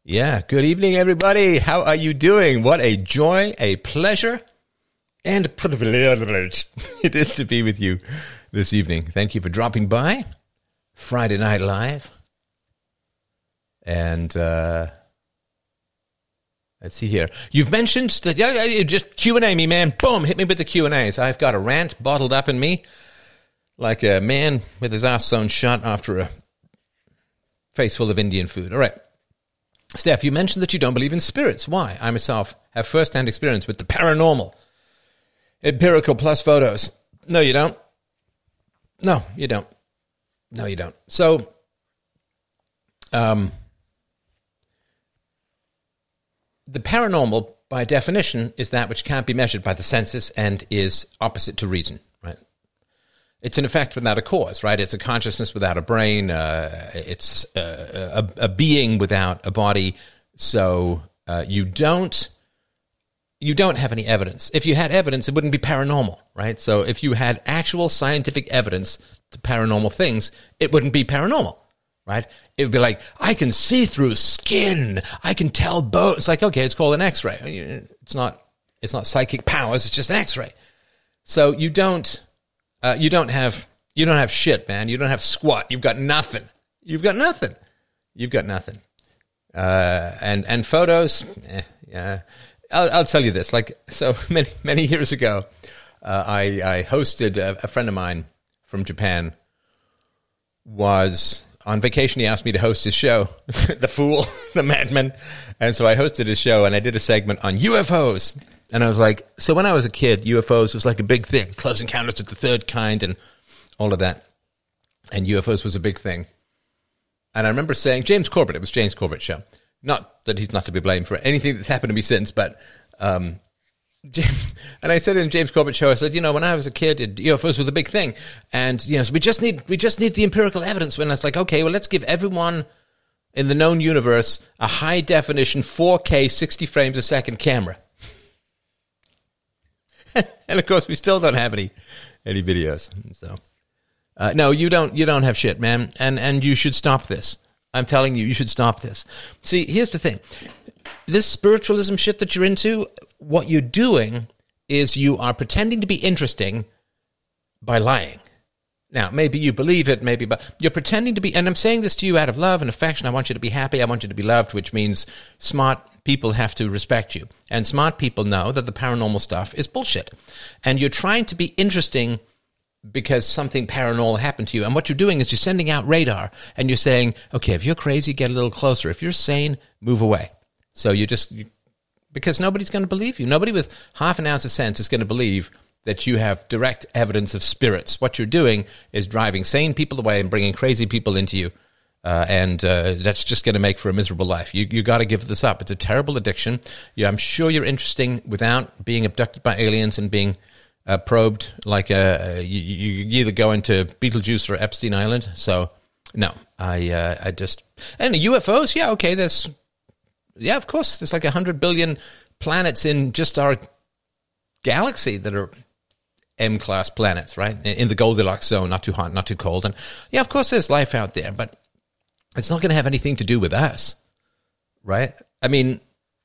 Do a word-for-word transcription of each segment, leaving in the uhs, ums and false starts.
Yeah, good evening, everybody. How are you doing? What a joy, a pleasure, and a privilege it is to be with you this evening. Thank you for dropping by. Friday Night Live. And uh, let's see here. You've mentioned that, yeah, yeah, just Q and A me, man. Boom, hit me with the Q and A's. I've got a rant bottled up in me like a man with his ass sewn shut after a face full of Indian food. All right. Steph, you mentioned that you don't believe in spirits. Why? I myself have first-hand experience with the paranormal. Empirical plus photos. No, you don't. No, you don't. No, you don't. So, um, the paranormal, by definition, is that which can't be measured by the senses and is opposite to reason, right? It's an effect without a cause, right? It's a consciousness without a brain. Uh, it's uh, a, a being without a body. So uh, you don't you don't have any evidence. If you had evidence, it wouldn't be paranormal, right? So if you had actual scientific evidence to paranormal things, it wouldn't be paranormal, right? It would be like, I can see through skin. I can tell bones. It's like, okay, it's called an X-ray. It's not. It's not psychic powers. It's just an X-ray. So you don't. Uh, you don't have you don't have shit, man. You don't have squat. You've got nothing. You've got nothing. You've got nothing. Uh, and and photos, eh, yeah. I'll, I'll tell you this. Like so many many years ago, uh, I I hosted a, a friend of mine from Japan. Was on vacation. He asked me to host his show, the fool, the madman, and so I hosted his show and I did a segment on U F Os. And I was like, so when I was a kid, U F Os was like a big thing. Close Encounters of the Third Kind and all of that. And U F Os was a big thing. And I remember saying, James Corbett, it was James Corbett's show. Not that he's not to be blamed for anything that's happened to me since, but, um, James, and I said in James Corbett's show, I said, you know, when I was a kid, U F Os was a big thing. And, you know, so we just need, we just need the empirical evidence. When I was like, okay, well, let's give everyone in the known universe a high definition four K sixty frames a second camera. And of course, we still don't have any any videos. So, uh, no, you don't. You don't have shit, man. And and you should stop this. I'm telling you, you should stop this. See, here's the thing: this spiritualism shit that you're into, what you're doing is you are pretending to be interesting by lying. Now, maybe you believe it, maybe, but you're pretending to be. And I'm saying this to you out of love and affection. I want you to be happy. I want you to be loved, which means smart people have to respect you. And smart people know that the paranormal stuff is bullshit. And you're trying to be interesting because something paranormal happened to you. And what you're doing is you're sending out radar and you're saying, okay, if you're crazy, get a little closer. If you're sane, move away. So you just, you, because nobody's going to believe you. Nobody with half an ounce of sense is going to believe that you have direct evidence of spirits. What you're doing is driving sane people away and bringing crazy people into you. Uh, and uh, that's just going to make for a miserable life. You you got to give this up. It's a terrible addiction. Yeah, I'm sure you're interesting without being abducted by aliens and being uh, probed like a, a you, you either go into Beetlejuice or Epstein Island. So no, I uh, I just and the U F Os. Yeah, okay. There's yeah, of course. There's like a hundred billion planets in just our galaxy that are M-class planets, right? In the Goldilocks zone, not too hot, not too cold. And yeah, of course, there's life out there, but it's not going to have anything to do with us, right? I mean,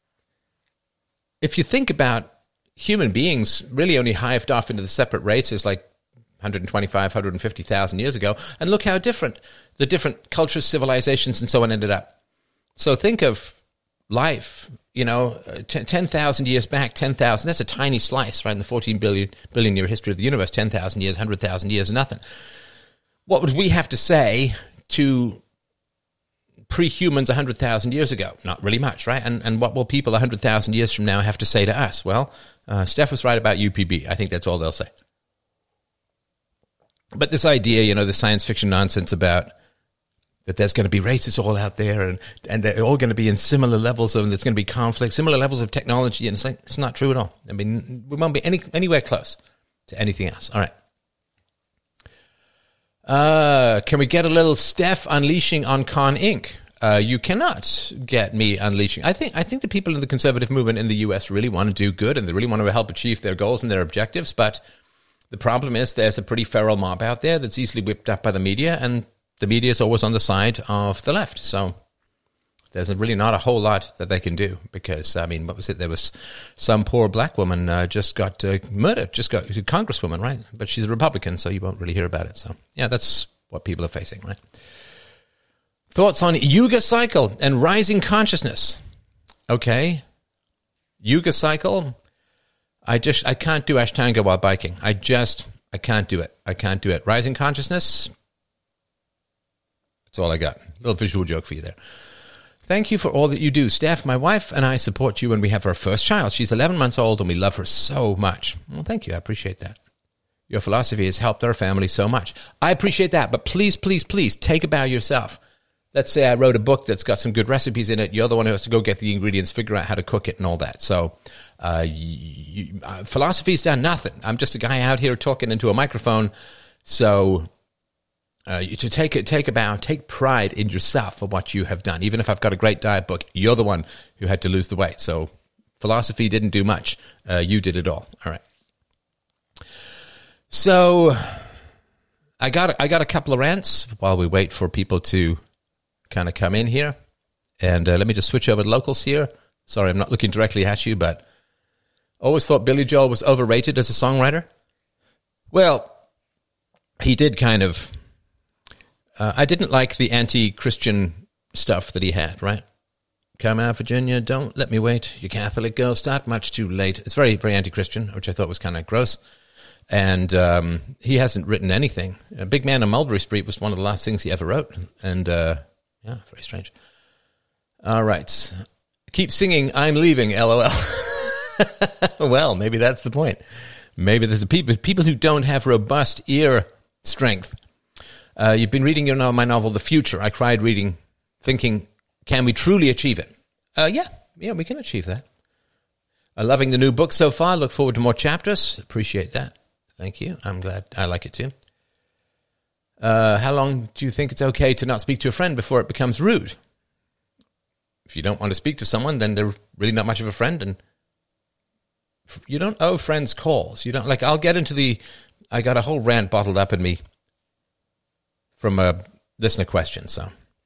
if you think about human beings really only hived off into the separate races like one hundred twenty-five, one hundred fifty thousand years ago, and look how different the different cultures, civilizations, and so on ended up. So think of life, you know, ten thousand years back, ten thousand, that's a tiny slice, right, in the fourteen billion, billion year history of the universe. ten thousand years, one hundred thousand years, nothing. What would we have to say to pre-humans one hundred thousand years ago? Not really much, right? And and what will people one hundred thousand years from now have to say to us? Well, uh, Steph was right about U P B. I think that's all they'll say. But this idea, you know, the science fiction nonsense about that there's going to be races all out there and, and they're all going to be in similar levels of, and there's going to be conflict, similar levels of technology, and it's like, it's not true at all. I mean, we won't be any anywhere close to anything else. All right. Uh, can we get a little Steph unleashing on Con Incorporated? Uh, you cannot get me unleashing. I think I think the people in the conservative movement in the U S really want to do good and they really want to help achieve their goals and their objectives. But the problem is there's a pretty feral mob out there that's easily whipped up by the media, and the media is always on the side of the left. So there's really not a whole lot that they can do because, I mean, what was it? There was some poor black woman uh, just got uh, murdered, just got a congresswoman, right? But she's a Republican, so you won't really hear about it. So, yeah, that's what people are facing, right? Thoughts on Yuga Cycle and rising consciousness. Okay. Yuga Cycle. I just, I can't do Ashtanga while biking. I just, I can't do it. I can't do it. Rising consciousness. That's all I got. A little visual joke for you there. Thank you for all that you do. Steph, my wife and I support you when we have our first child. She's eleven months old and we love her so much. Well, thank you. I appreciate that. Your philosophy has helped our family so much. I appreciate that, but please, please, please take a bow yourself. Let's say I wrote a book that's got some good recipes in it. You're the one who has to go get the ingredients, figure out how to cook it and all that. So uh, you, uh, philosophy's done nothing. I'm just a guy out here talking into a microphone. So uh, to take a, take a bow, take pride in yourself for what you have done. Even if I've got a great diet book, you're the one who had to lose the weight. So philosophy didn't do much. Uh, you did it all. All right. So I got I got a couple of rants while we wait for people to kind of come in here. And uh, let me just switch over to locals here. Sorry, I'm not looking directly at you, but always thought Billy Joel was overrated as a songwriter. Well, he did kind of... Uh, I didn't like the anti-Christian stuff that he had, right? Come out, Virginia, don't let me wait. You Catholic girls start much too late. It's very, very anti-Christian, which I thought was kind of gross. And um, he hasn't written anything. A Big Man on Mulberry Street was one of the last things he ever wrote. And... Uh, Yeah, very strange. All right. Keep singing, I'm leaving, LOL. Well, maybe that's the point. Maybe there's the people, people who don't have robust ear strength. Uh, you've been reading your no- my novel, The Future. I cried reading, thinking, can we truly achieve it? Uh, yeah, yeah, we can achieve that. Uh, loving the new book so far. Look forward to more chapters. Appreciate that. Thank you. I'm glad. I like it too. Uh, how long do you think it's okay to not speak to a friend before it becomes rude? If you don't want to speak to someone, then they're really not much of a friend, and you don't owe friends calls. You don't like. I'll get into the. I got a whole rant bottled up in me from a listener question. So,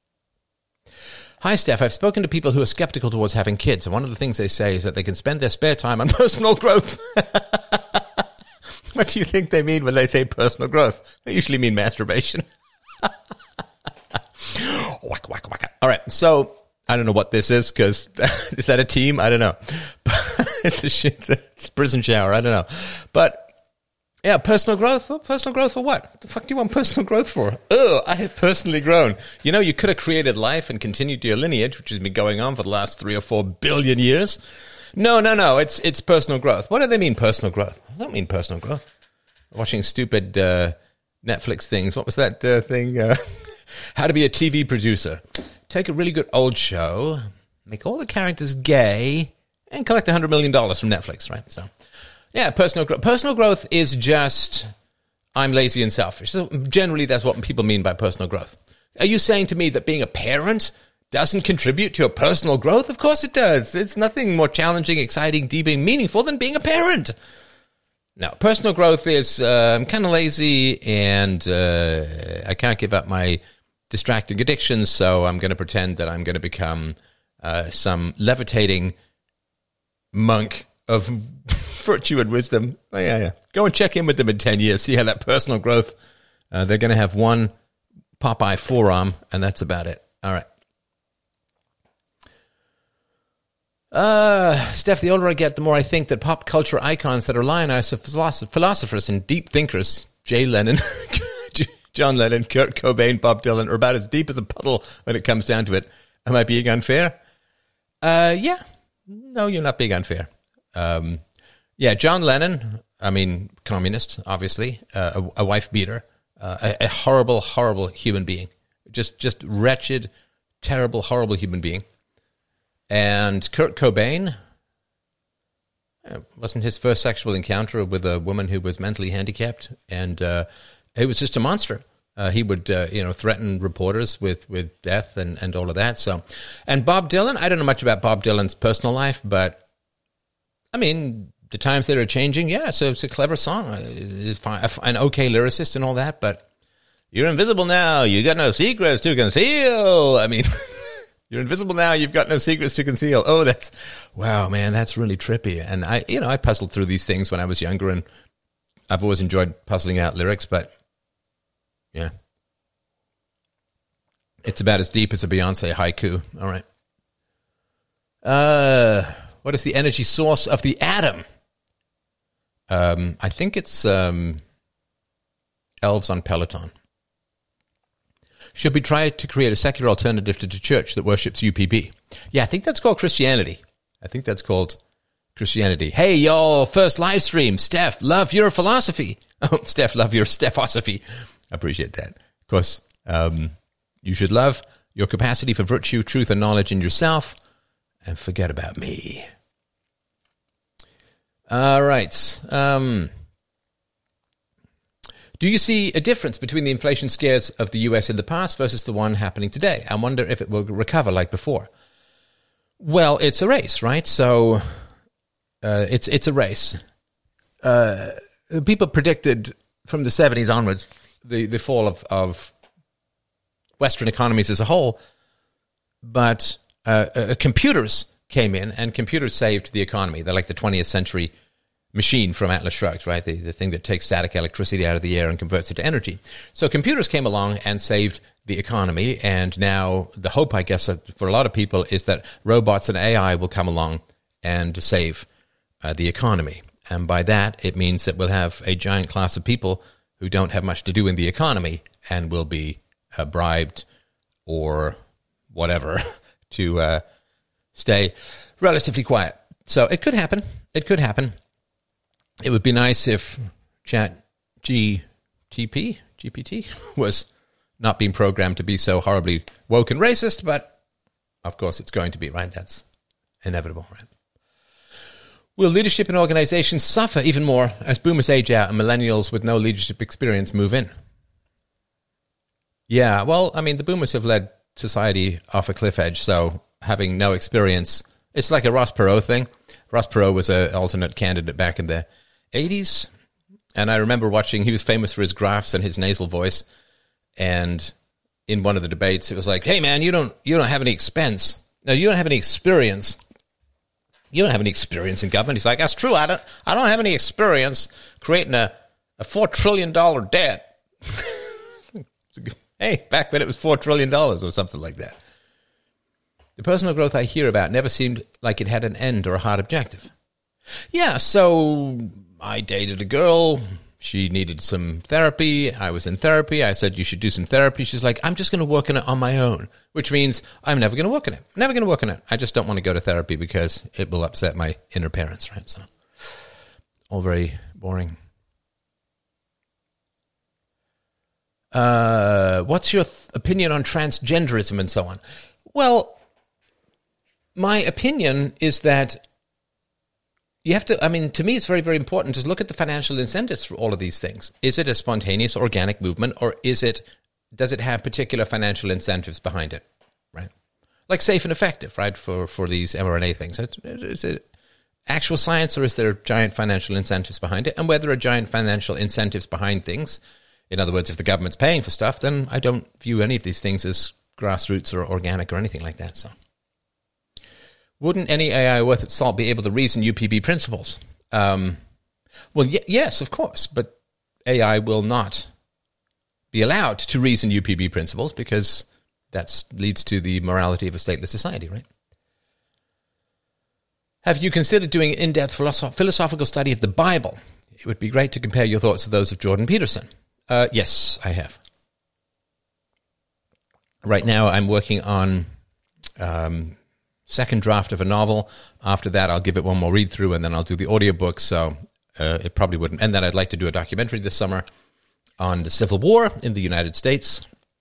hi Steph. I've spoken to people who are skeptical towards having kids, and one of the things they say is that they can spend their spare time on personal growth. What do you think they mean when they say personal growth? They usually mean masturbation. Whack, whack, whack. All right, so I don't know what this is, because is that a team? I don't know. It's a shit. It's a prison shower. I don't know. But, yeah, personal growth. Well, personal growth for what? What the fuck do you want personal growth for? Oh, I have personally grown. You know, you could have created life and continued your lineage, which has been going on for the last three or four billion years. No, no, no. It's it's personal growth. What do they mean, personal growth? I don't mean personal growth. Watching stupid uh, Netflix things. What was that uh, thing? Uh, how to be a T V producer. Take a really good old show, make all the characters gay, and collect one hundred million dollars from Netflix, right? So, yeah, personal growth. Personal growth is just, I'm lazy and selfish. So generally, that's what people mean by personal growth. Are you saying to me that being a parent doesn't contribute to your personal growth? Of course it does. It's nothing more challenging, exciting, deep, and meaningful than being a parent. No, personal growth is, uh, I'm kind of lazy, and uh, I can't give up my distracting addictions, so I'm going to pretend that I'm going to become uh, some levitating monk of virtue and wisdom. Oh, yeah, yeah. Go and check in with them in ten years, see how that personal growth, uh, they're going to have one Popeye forearm, and that's about it. All right. Uh, Steph, the older I get, the more I think that pop culture icons that are lionized as philosophers and deep thinkers, Jay Lennon, John Lennon, Kurt Cobain, Bob Dylan, are about as deep as a puddle when it comes down to it. Am I being unfair? Uh, yeah. No, you're not being unfair. Um, yeah, John Lennon, I mean, communist, obviously, uh, a, a wife beater, uh, a, a horrible, horrible human being. Just, just wretched, terrible, horrible human being. And Kurt Cobain, it wasn't his first sexual encounter with a woman who was mentally handicapped, and uh, he was just a monster. Uh, he would, uh, you know, threaten reporters with, with death and, and all of that. So, and Bob Dylan, I don't know much about Bob Dylan's personal life, but I mean, the times that are changing, yeah, so it's a clever song. It's fine, an okay lyricist and all that, but you're invisible now. You got no secrets to conceal. I mean, You're invisible now. You've got no secrets to conceal. Oh, that's, wow, man, that's really trippy. And I, you know, I puzzled through these things when I was younger, and I've always enjoyed puzzling out lyrics, but yeah. It's about as deep as a Beyonce haiku. All right. Uh, what is the energy source of the atom? Um, I think it's um, elves on Peloton. Should we try to create a secular alternative to the church that worships U P B? Yeah, I think that's called Christianity. I think that's called Christianity. Hey, y'all, first live stream. Steph, love your philosophy. Oh, Steph, love your Stephosophy. I appreciate that. Of course, um, you should love your capacity for virtue, truth, and knowledge in yourself, and forget about me. All right. Um... Do you see a difference between the inflation scares of the U S in the past versus the one happening today? I wonder if it will recover like before. Well, it's a race, right? So uh, it's it's a race. Uh, people predicted from the seventies onwards the, the fall of, of Western economies as a whole, but uh, uh, computers came in and computers saved the economy. They're like the twentieth century machine from Atlas Shrugged, right? The, the thing that takes static electricity out of the air and converts it to energy. So computers came along and saved the economy, and now the hope, I guess, for a lot of people is that robots and A I will come along and save uh, the economy. And by that, it means that we'll have a giant class of people who don't have much to do in the economy and will be uh, bribed or whatever to uh, stay relatively quiet. So it could happen. It could happen. It would be nice if Chat G T P, G P T was not being programmed to be so horribly woke and racist, but of course it's going to be, right? That's inevitable, right? Will leadership in organizations suffer even more as boomers age out and millennials with no leadership experience move in? Yeah, well, I mean, the boomers have led society off a cliff edge, so having no experience, it's like a Ross Perot thing. Ross Perot was an alternate candidate back in the eighties, and I remember watching, he was famous for his graphs and his nasal voice, and in one of the debates, it was like, hey man, you don't you don't have any expense. No, you don't have any experience. You don't have any experience in government. He's like, that's true, I don't I don't have any experience creating a, a four trillion dollars debt. Hey, back when it was four trillion dollars or something like that. The personal growth I hear about never seemed like it had an end or a hard objective. Yeah, so I dated a girl. She needed some therapy. I was in therapy. I said, you should do some therapy. She's like, I'm just going to work on it on my own, which means I'm never going to work on it. Never going to work on it. I just don't want to go to therapy because it will upset my inner parents, right? So, all very boring. Uh, what's your th- opinion on transgenderism and so on? Well, my opinion is that you have to, I mean, to me, it's very, very important to look at the financial incentives for all of these things. Is it a spontaneous, organic movement, or is it, does it have particular financial incentives behind it, right? Like safe and effective, right, for, for these M R N A things. Is it actual science, or is there giant financial incentives behind it? And whether there are giant financial incentives behind things, in other words, if the government's paying for stuff, then I don't view any of these things as grassroots or organic or anything like that, so. Wouldn't any A I worth its salt be able to reason U P B principles? Um, well, y- yes, of course, but A I will not be allowed to reason U P B principles because that leads to the morality of a stateless society, right? Have you considered doing an in-depth philosoph- philosophical study of the Bible? It would be great to compare your thoughts to those of Jordan Peterson. Uh, yes, I have. Right now, I'm working on... Um, second draft of a novel. After that, I'll give it one more read through, and then I'll do the audiobook, so uh, it probably wouldn't. And then I'd like to do a documentary this summer on the Civil War in the United States.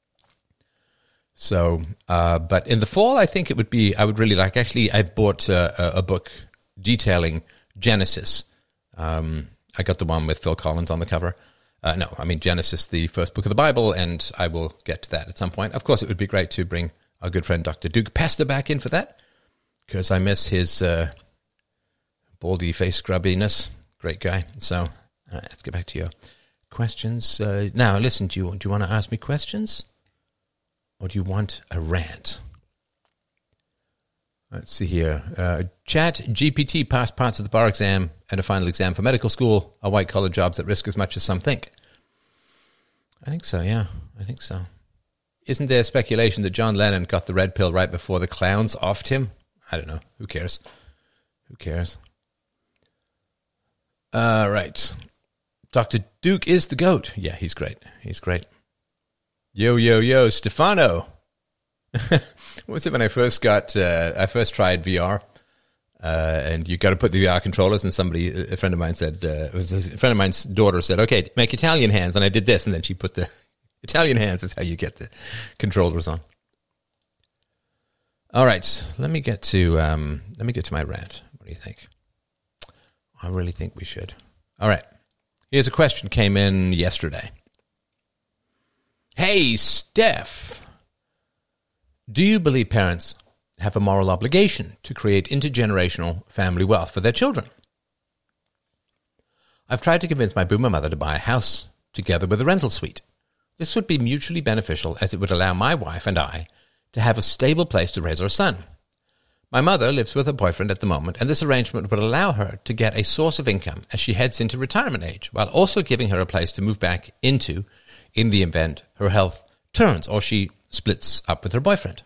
So, uh, but in the fall, I think it would be, I would really like, actually, I bought uh, a, a book detailing Genesis. Um, I got the one with Phil Collins on the cover. Uh, no, I mean Genesis, the first book of the Bible, and I will get to that at some point. Of course, it would be great to bring our good friend Doctor Duke Pesta back in for that, because I miss his uh, baldy face scrubbiness. Great guy. So, uh, let's get back to your questions. Uh, now, listen, do you, do you want to ask me questions? Or do you want a rant? Let's see here. Uh, Chat G P T passed parts of the bar exam and a final exam for medical school. Are white-collar jobs at risk as much as some think? I think so, yeah. I think so. Isn't there speculation that John Lennon got the red pill right before the clowns offed him? I don't know. Who cares? Who cares? Uh, right. Doctor Duke is the GOAT. Yeah, he's great. He's great. Yo, yo, yo, Stefano. What was it when I first got, uh, I first tried V R, uh, and you got to put the V R controllers, and somebody, a friend of mine said, uh, it was a friend of mine's daughter said, okay, make Italian hands, and I did this, and then she put the Italian hands is how you get the controllers on. All right, let me get to, um, let me get to my rant. What do you think? I really think we should. All right, here's a question came in yesterday. Hey, Steph. Do you believe parents have a moral obligation to create intergenerational family wealth for their children? I've tried to convince my boomer mother to buy a house together with a rental suite. This would be mutually beneficial as it would allow my wife and I to have a stable place to raise our son. My mother lives with her boyfriend at the moment, and this arrangement would allow her to get a source of income as she heads into retirement age, while also giving her a place to move back into in the event her health turns or she splits up with her boyfriend.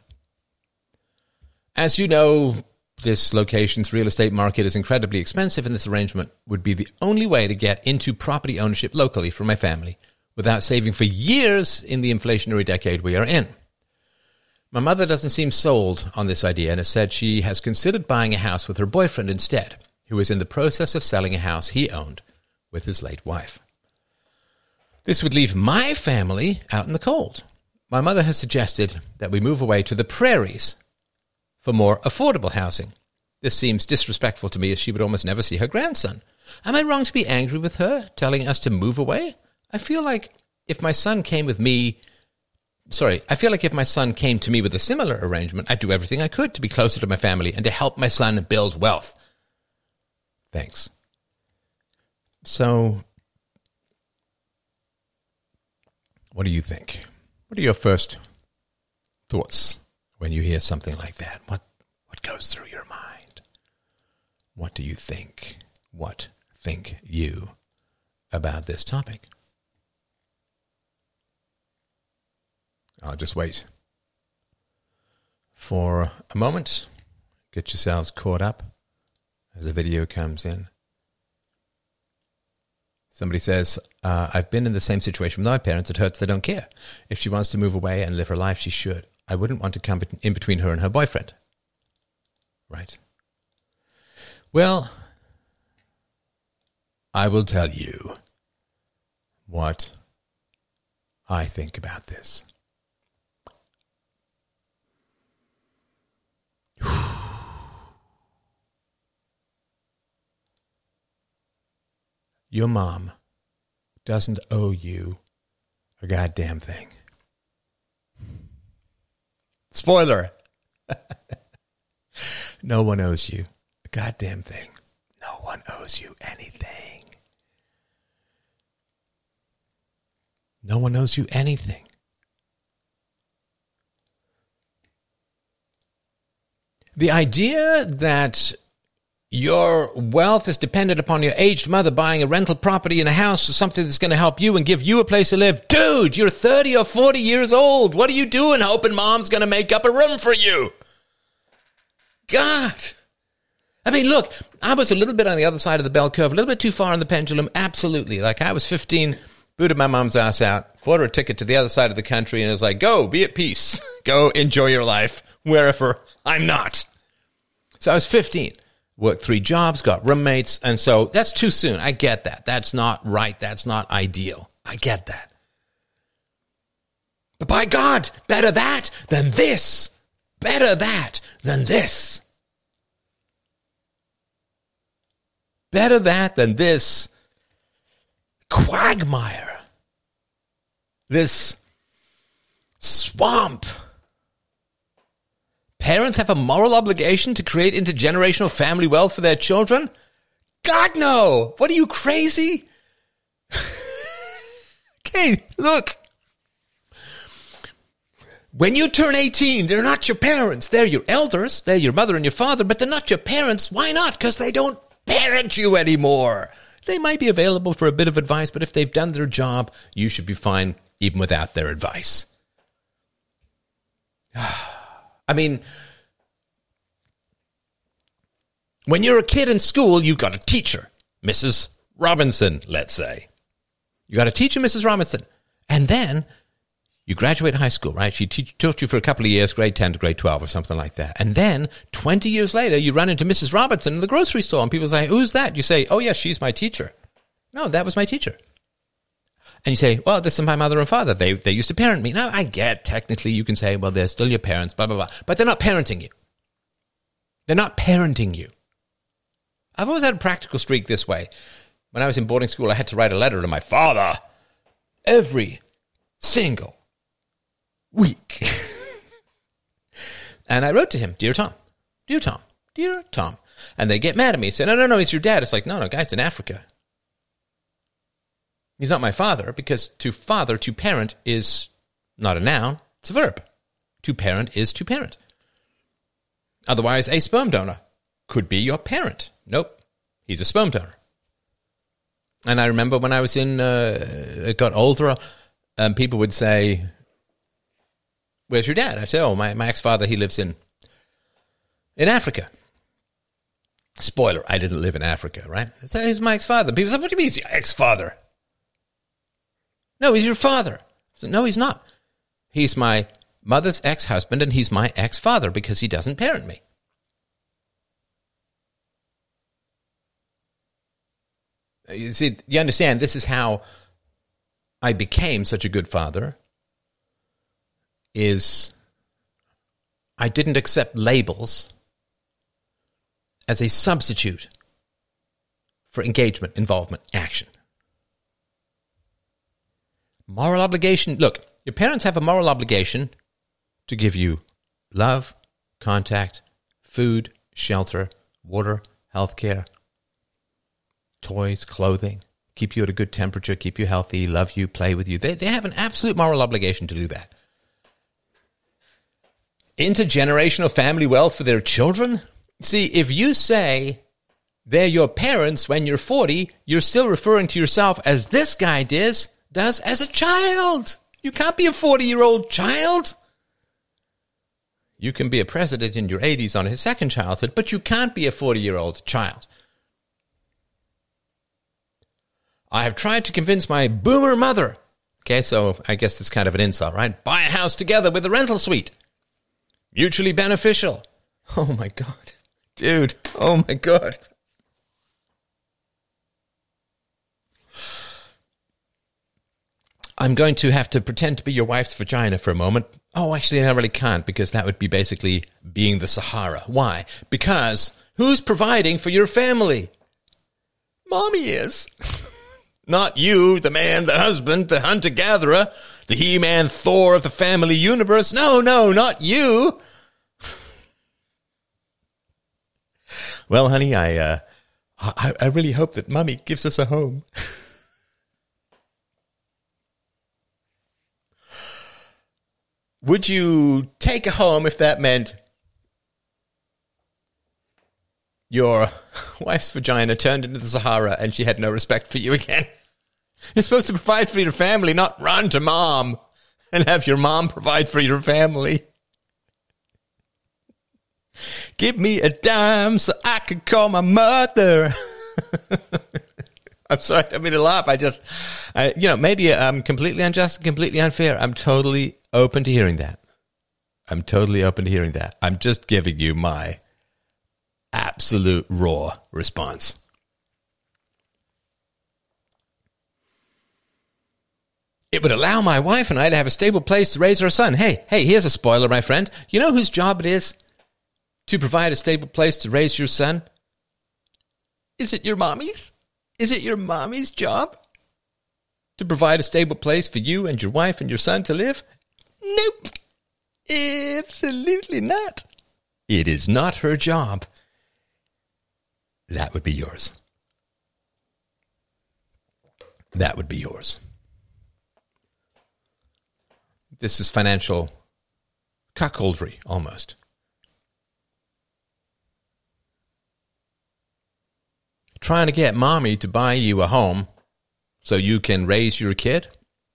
As you know, this location's real estate market is incredibly expensive, and this arrangement would be the only way to get into property ownership locally for my family without saving for years in the inflationary decade we are in. My mother doesn't seem sold on this idea and has said she has considered buying a house with her boyfriend instead, who is in the process of selling a house he owned with his late wife. This would leave my family out in the cold. My mother has suggested that we move away to the prairies for more affordable housing. This seems disrespectful to me, as she would almost never see her grandson. Am I wrong to be angry with her, telling us to move away? I feel like if my son came with me... Sorry, I feel like if my son came to me with a similar arrangement, I'd do everything I could to be closer to my family and to help my son build wealth. Thanks. So, what do you think? What are your first thoughts when you hear something like that? What what goes through your mind? What do you think? What think you about this topic? I'll just wait for a moment. Get yourselves caught up as a video comes in. Somebody says, uh, I've been in the same situation with my parents. It hurts. They don't care. If she wants to move away and live her life, she should. I wouldn't want to come in between her and her boyfriend. Right. Well, I will tell you what I think about this. Your mom doesn't owe you a goddamn thing. Spoiler. No one owes you a goddamn thing. No one owes you anything. No one owes you anything. The idea that your wealth is dependent upon your aged mother buying a rental property in a house or something that's going to help you and give you a place to live. Dude, you're thirty or forty years old. What are you doing hoping mom's going to make up a room for you? God. I mean, look, I was a little bit on the other side of the bell curve, a little bit too far on the pendulum. Absolutely. Like I was fifteen, booted my mom's ass out, bought her a ticket to the other side of the country, and it was like, go, be at peace. Go enjoy your life wherever I'm not. So I was fifteen. Worked three jobs, got roommates, and so that's too soon. I get that. That's not right. That's not ideal. I get that. But by God, better that than this. Better that than this. Better that than this quagmire. This swamp. Parents have a moral obligation to create intergenerational family wealth for their children? God, no. What are you, crazy? Okay, look. When you turn eighteen, they're not your parents. They're your elders. They're your mother and your father, but they're not your parents. Why not? Because they don't parent you anymore. They might be available for a bit of advice, but if they've done their job, you should be fine even without their advice. I mean, when you're a kid in school, you've got a teacher, Missus Robinson, let's say. You got a teacher, Missus Robinson. And then you graduate high school, right? She teach, taught you for a couple of years, grade ten to grade twelve or something like that. And then twenty years later, you run into Missus Robinson in the grocery store and people say, who's that? You say, oh, yes, she's my teacher. No, that was my teacher. And you say, well, this is my mother and father. They they used to parent me. Now, I get technically you can say, well, they're still your parents, blah, blah, blah. But they're not parenting you. They're not parenting you. I've always had a practical streak this way. When I was in boarding school, I had to write a letter to my father every single week. And I wrote to him, Dear Tom, Dear Tom, Dear Tom. And they get mad at me, say, no, no, no, he's your dad. It's like, no, no, guy's in Africa. He's not my father, because to father, to parent, is not a noun, it's a verb. To parent is to parent. Otherwise, a sperm donor could be your parent. Nope, he's a sperm donor. And I remember when I was in, uh, it got older, um, people would say, where's your dad? I said, oh, my, my ex-father, he lives in, in Africa. Spoiler, I didn't live in Africa, right? So he's my ex-father. People say, what do you mean he's your ex-father? No, he's your father. I said, no, he's not. He's my mother's ex-husband, and he's my ex-father because he doesn't parent me. You see, you understand, this is how I became such a good father, is I didn't accept labels as a substitute for engagement, involvement, action. Moral obligation. Look, your parents have a moral obligation to give you love, contact, food, shelter, water, healthcare, toys, clothing, keep you at a good temperature, keep you healthy, love you, play with you. They, they have an absolute moral obligation to do that. Intergenerational family wealth for their children? See, if you say they're your parents when you're forty, you're still referring to yourself as this guy does, does as a child. You can't be a forty-year-old child. You can be a president in your eighties on his second childhood, but you can't be a forty-year-old child. I have tried to convince my boomer mother. Okay, so I guess it's kind of an insult, right? Buy a house together with a rental suite. Mutually beneficial. Oh my God. Dude, oh my God. I'm going to have to pretend to be your wife's vagina for a moment. Oh, actually, I really can't, because that would be basically being the Sahara. Why? Because who's providing for your family? Mommy is. Not you, the man, the husband, the hunter-gatherer, the He-Man Thor of the family universe. No, no, not you. Well, honey, I, uh, I, I really hope that Mommy gives us a home. Would you take a home if that meant your wife's vagina turned into the Sahara and she had no respect for you again? You're supposed to provide for your family, not run to mom and have your mom provide for your family. Give me a dime so I can call my mother. I'm sorry, I don't mean to laugh. I just, I, you know, maybe I'm completely unjust, completely unfair. I'm totally open to hearing that. I'm totally open to hearing that. I'm just giving you my absolute raw response. It would allow my wife and I to have a stable place to raise our son. Hey, hey, here's a spoiler, my friend. You know whose job it is to provide a stable place to raise your son? Is it your mommy's? Is it your mommy's job to provide a stable place for you and your wife and your son to live? Nope. Absolutely not. It is not her job. That would be yours. That would be yours. This is financial cuckoldry, almost. Trying to get mommy to buy you a home so you can raise your kid?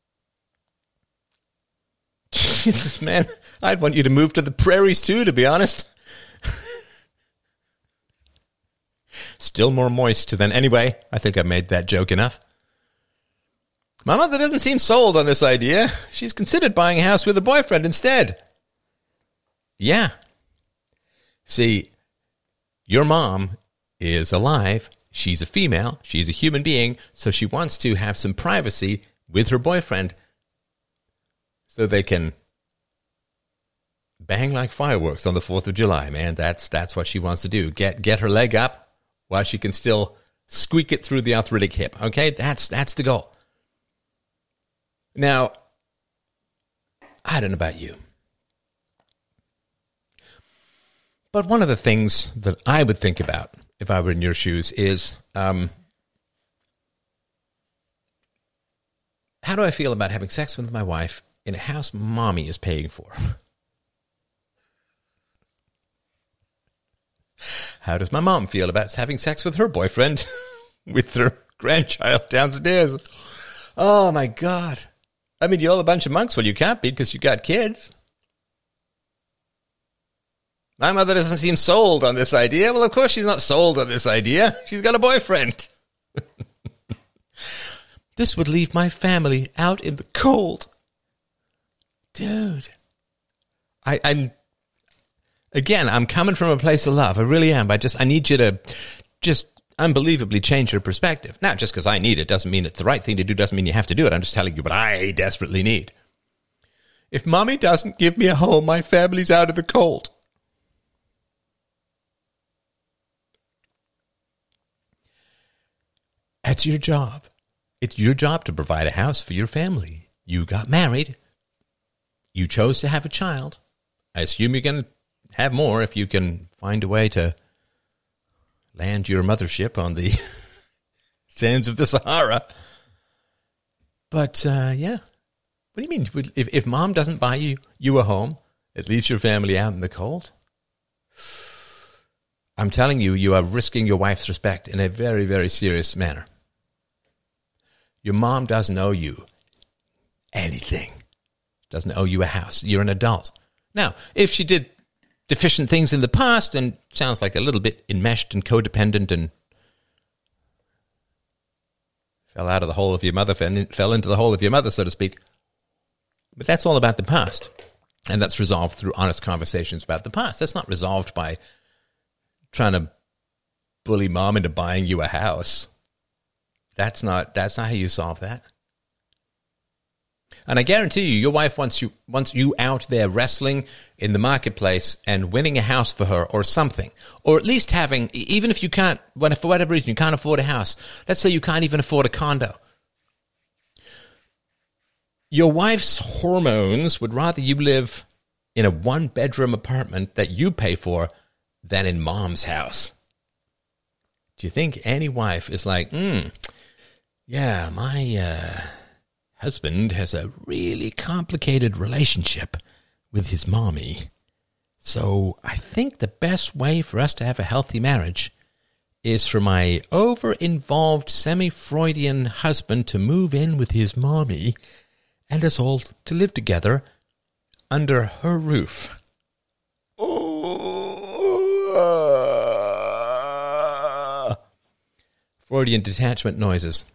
Jesus, man, I'd want you to move to the prairies too, to be honest. Still more moist than... Anyway, I think I made that joke enough. My mother doesn't seem sold on this idea. She's considered buying a house with a boyfriend instead. Yeah. See, your mom is alive. She's a female. She's a human being. So she wants to have some privacy with her boyfriend so they can bang like fireworks on the fourth of July, man. That's that's what she wants to do. Get get her leg up while she can still squeak it through the arthritic hip. Okay? That's that's the goal. Now, I don't know about you, but one of the things that I would think about if I were in your shoes is, um, how do I feel about having sex with my wife in a house mommy is paying for? How does my mom feel about having sex with her boyfriend with her grandchild downstairs? Oh, my God. I mean, you're all a bunch of monks. Well, you can't be because you got kids. My mother doesn't seem sold on this idea. Well, of course she's not sold on this idea. She's got a boyfriend. This would leave my family out in the cold. Dude. I, I'm, again, I'm coming from a place of love. I really am. I just, I need you to just unbelievably change your perspective. Now, just because I need it doesn't mean it's the right thing to do, doesn't mean you have to do it. I'm just telling you what I desperately need. If mommy doesn't give me a home, my family's out of the cold. That's your job. It's your job to provide a house for your family. You got married. You chose to have a child. I assume you're going to have more if you can find a way to land your mothership on the sands of the Sahara. But, uh, yeah. What do you mean? If, if mom doesn't buy you, you a home, it leaves your family out in the cold? I'm telling you, you are risking your wife's respect in a very, very serious manner. Your mom doesn't owe you anything. Doesn't owe you a house. You're an adult. Now, if she did deficient things in the past and sounds like a little bit enmeshed and codependent and fell out of the hole of your mother, fell into the hole of your mother, so to speak. But that's all about the past. And that's resolved through honest conversations about the past. That's not resolved by trying to bully mom into buying you a house. That's not that's not how you solve that. And I guarantee you, your wife wants you wants you out there wrestling in the marketplace and winning a house for her or something. Or at least having, even if you can't, when for whatever reason you can't afford a house. Let's say you can't even afford a condo. Your wife's hormones would rather you live in a one-bedroom apartment that you pay for than in mom's house. Do you think any wife is like, hmm, yeah, my uh, husband has a really complicated relationship with his mommy. So I think the best way for us to have a healthy marriage is for my over-involved semi-Freudian husband to move in with his mommy and us all to live together under her roof. Oh, Freudian detachment noises.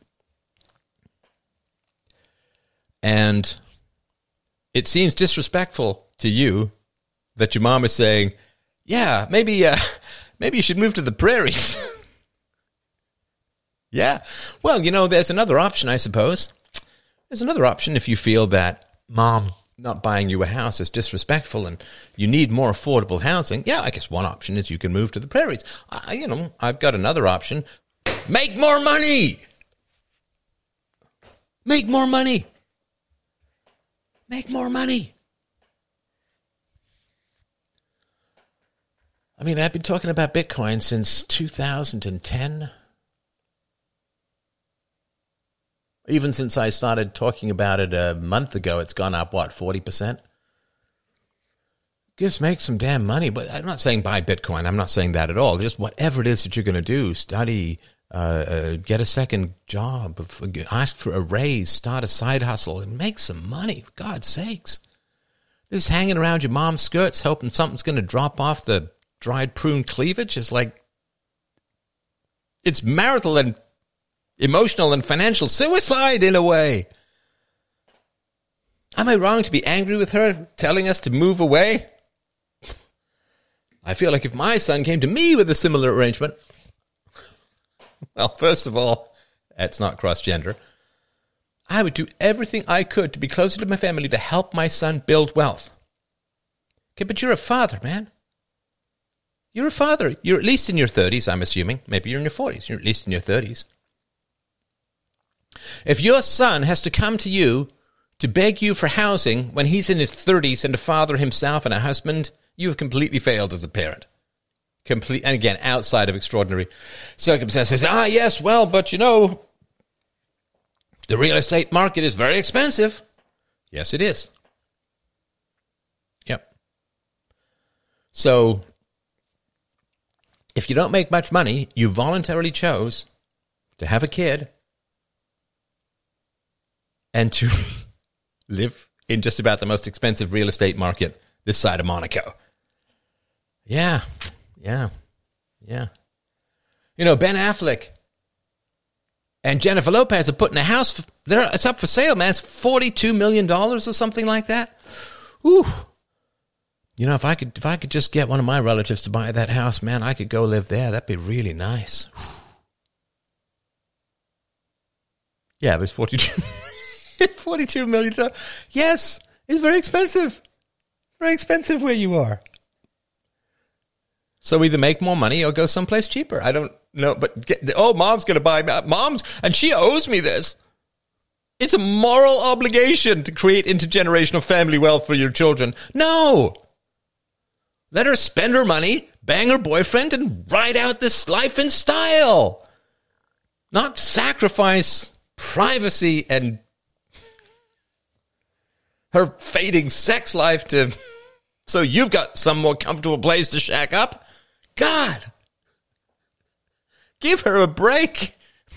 And it seems disrespectful to you that your mom is saying, yeah, maybe uh, maybe you should move to the prairies. Yeah. Well, you know, there's another option, I suppose. There's another option if you feel that mom not buying you a house is disrespectful and you need more affordable housing. Yeah, I guess one option is you can move to the prairies. I, you know, I've got another option. Make more money. Make more money. Make more money. I mean, I've been talking about Bitcoin since two thousand ten. Even since I started talking about it a month ago, it's gone up, what, forty percent? just make some damn money. But I'm not saying buy Bitcoin. I'm not saying that at all. Just whatever it is that you're going to do, study, uh, uh, get a second job, ask for a raise, start a side hustle, and make some money, for God's sakes. Just hanging around your mom's skirts, hoping something's going to drop off the dried prune cleavage is like, it's marital and emotional and financial suicide in a way. Am I wrong to be angry with her, telling us to move away? I feel like if my son came to me with a similar arrangement, well, first of all, that's not cross-gender. I would do everything I could to be closer to my family to help my son build wealth. Okay, but you're a father, man. You're a father. You're at least in your thirties, I'm assuming. Maybe you're in your forties. You're at least in your thirties. If your son has to come to you to beg you for housing when he's in his thirties and a father himself and a husband, you have completely failed as a parent. Complete, and again, outside of extraordinary circumstances. Ah, yes, well, but you know, the real estate market is very expensive. Yes, it is. Yep. So, if you don't make much money, you voluntarily chose to have a kid and to live in just about the most expensive real estate market this side of Monaco. Yeah, yeah, yeah. You know, Ben Affleck and Jennifer Lopez are putting a house, there. It's up for sale, man. It's forty-two million dollars or something like that. Ooh. You know, if I could if I could just get one of my relatives to buy that house, man, I could go live there. That'd be really nice. Yeah, but it's forty-two, forty-two million dollars. Yes, it's very expensive. Very expensive where you are. So either make more money or go someplace cheaper. I don't know, but get, oh, mom's going to buy, mom's, and she owes me this. It's a moral obligation to create intergenerational family wealth for your children. No. Let her spend her money, bang her boyfriend, and ride out this life in style. Not sacrifice privacy and her fading sex life to so you've got some more comfortable place to shack up. God, give her a break.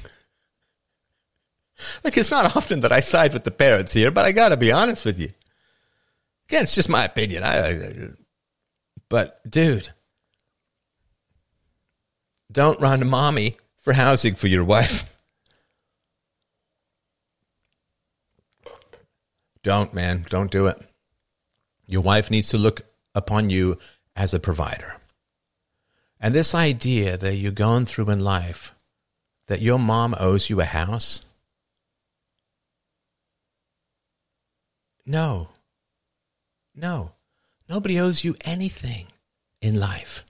Like, it's not often that I side with the parents here, but I got to be honest with you. Again, it's just my opinion. I, I, but, dude, don't run to mommy for housing for your wife. Don't, man. Don't do it. Your wife needs to look upon you as a provider. And this idea that you're going through in life, that your mom owes you a house, no. No. Nobody owes you anything in life.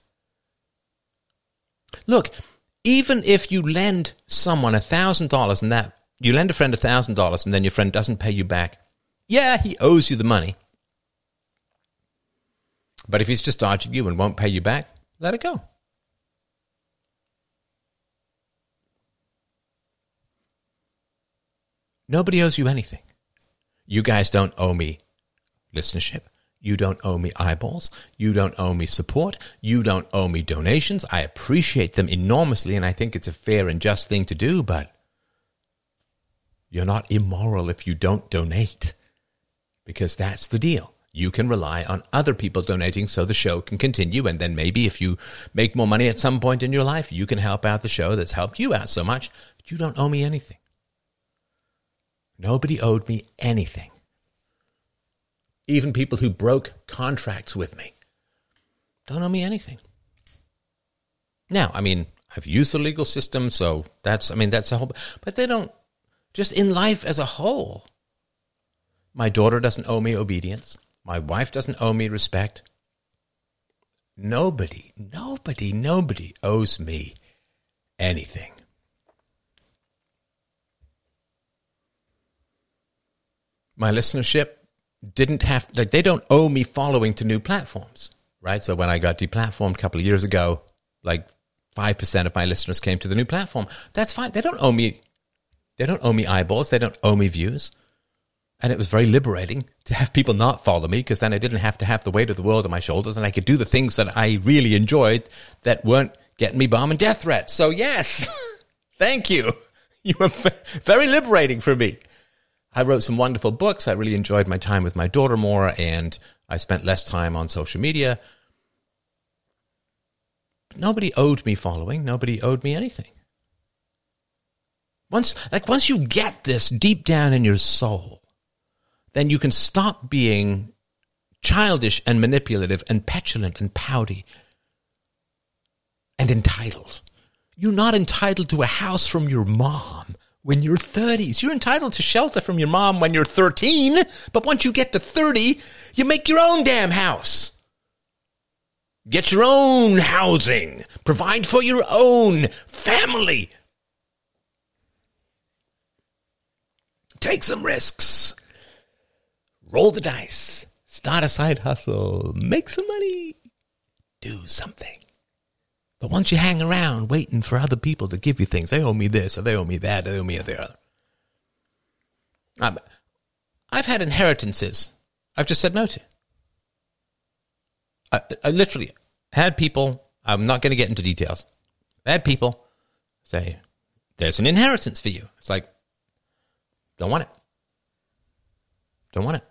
Look, even if you lend someone a thousand dollars and that you lend a friend a thousand dollars and then your friend doesn't pay you back, yeah, he owes you the money. But if he's just dodging you and won't pay you back, let it go. Nobody owes you anything. You guys don't owe me listenership. You don't owe me eyeballs. You don't owe me support. You don't owe me donations. I appreciate them enormously, and I think it's a fair and just thing to do, but you're not immoral if you don't donate, because that's the deal. You can rely on other people donating so the show can continue, and then maybe if you make more money at some point in your life, you can help out the show that's helped you out so much, but you don't owe me anything. Nobody owed me anything. Even people who broke contracts with me don't owe me anything. Now, I mean, I've used the legal system, so that's, I mean, that's a whole, but they don't, just in life as a whole. My daughter doesn't owe me obedience. My wife doesn't owe me respect. Nobody, nobody, nobody owes me anything. My listenership didn't have, like, they don't owe me following to new platforms, right? So when I got deplatformed a couple of years ago, like five percent of my listeners came to the new platform. That's fine. They don't owe me, they don't owe me eyeballs. They don't owe me views. And it was very liberating to have people not follow me, because then I didn't have to have the weight of the world on my shoulders, and I could do the things that I really enjoyed that weren't getting me bomb and death threats. So yes, thank you. You were very liberating for me. I wrote some wonderful books. I really enjoyed my time with my daughter more, and I spent less time on social media. Nobody owed me following. Nobody owed me anything. Once, like once you get this deep down in your soul, then you can stop being childish and manipulative and petulant and pouty and entitled. You're not entitled to a house from your mom when you're thirties. You're entitled to shelter from your mom when you're thirteen, but once you get to thirty, you make your own damn house. Get your own housing. Provide for your own family. Take some risks. Roll the dice. Start a side hustle. Make some money. Do something. But once you hang around waiting for other people to give you things, they owe me this, or they owe me that, they owe me the other. Um, I've had inheritances I've just said no to. I, I literally had people, I'm not going to get into details, I had people say, there's an inheritance for you. It's like, don't want it. Don't want it.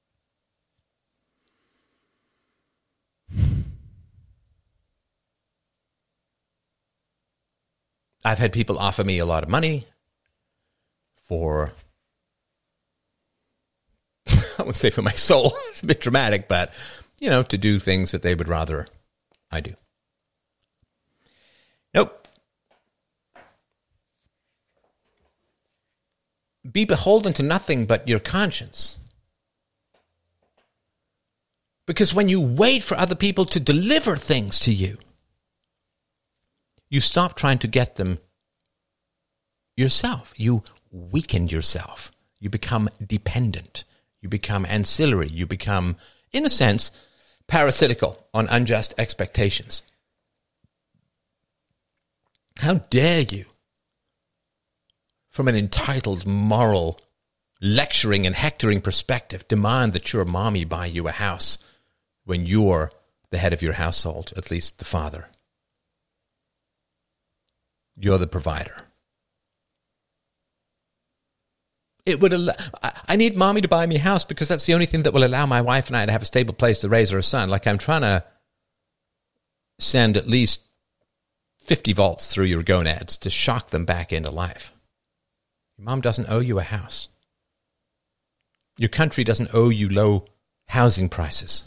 I've had people offer me a lot of money for, I wouldn't say for my soul, it's a bit dramatic, but, you know, to do things that they would rather I do. Nope. Be beholden to nothing but your conscience. Because when you wait for other people to deliver things to you, you stop trying to get them yourself. You weaken yourself. You become dependent. You become ancillary. You become, in a sense, parasitical on unjust expectations. How dare you, from an entitled, moral, lecturing and hectoring perspective, demand that your mommy buy you a house when you're the head of your household, at least the father. You're the provider. It would allow, I need mommy to buy me a house because that's the only thing that will allow my wife and I to have a stable place to raise our son. Like I'm trying to send at least fifty volts through your gonads to shock them back into life. Your mom doesn't owe you a house. Your country doesn't owe you low housing prices.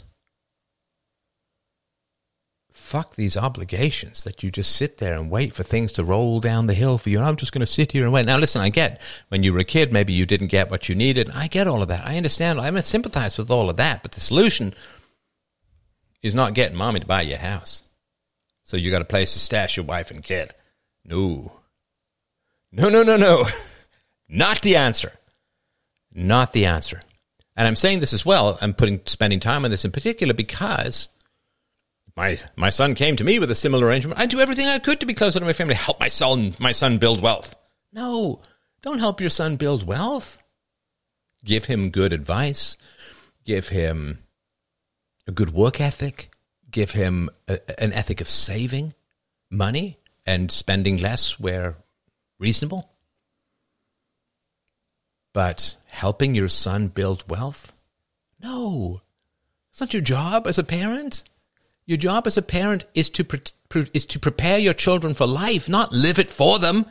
Fuck these obligations that you just sit there and wait for things to roll down the hill for you. And I'm just going to sit here and wait. Now, listen, I get when you were a kid, maybe you didn't get what you needed. I get all of that. I understand. I sympathize with all of that. But the solution is not getting mommy to buy you a house. So you got a place to stash your wife and kid. No. No, no, no, no. Not the answer. Not the answer. And I'm saying this as well. I'm putting spending time on this in particular because My my son came to me with a similar arrangement. I do everything I could to be closer to my family, help my son, my son build wealth. No, don't help your son build wealth. Give him good advice. Give him a good work ethic. Give him a, an ethic of saving money and spending less where reasonable. But helping your son build wealth? No, it's not your job as a parent. Your job as a parent is to pre- pre- is to prepare your children for life, not live it for them.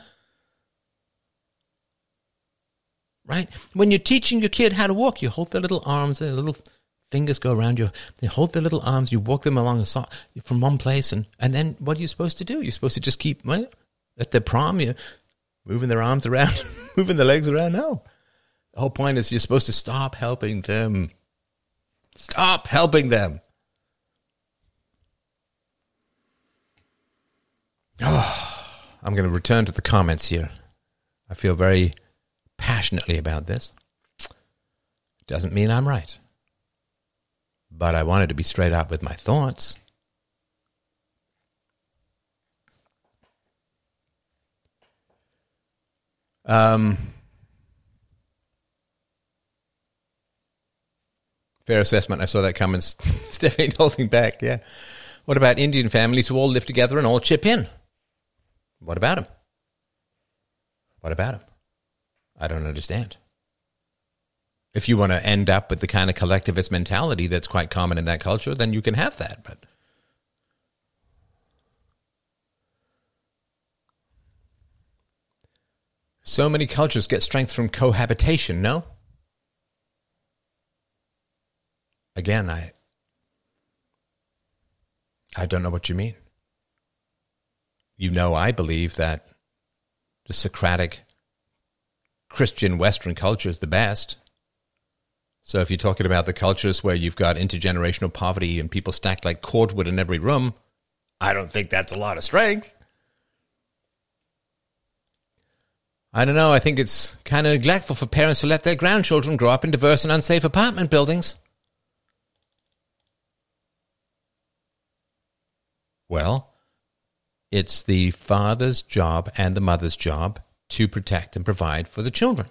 Right? When you're teaching your kid how to walk, you hold their little arms, their little fingers go around you. They hold their little arms, you walk them along the so- from one place, and, and then what are you supposed to do? You're supposed to just keep, well, at the prom, you're moving their arms around, moving their legs around. No. The whole point is you're supposed to stop helping them. Stop helping them. Oh, I'm going to return to the comments here. I feel very passionately about this. Doesn't mean I'm right. But I wanted to be straight up with my thoughts. Um, Fair assessment. I saw that coming. Stephanie holding back, yeah. What about Indian families who all live together and all chip in? What about them? What about them? I don't understand. If you want to end up with the kind of collectivist mentality that's quite common in that culture, then you can have that. But so many cultures get strength from cohabitation, no? Again, I I don't know what you mean. You know, I believe that the Socratic Christian Western culture is the best. So if you're talking about the cultures where you've got intergenerational poverty and people stacked like cordwood in every room, I don't think that's a lot of strength. I don't know. I think it's kind of neglectful for parents to let their grandchildren grow up in diverse and unsafe apartment buildings. Well, it's the father's job and the mother's job to protect and provide for the children.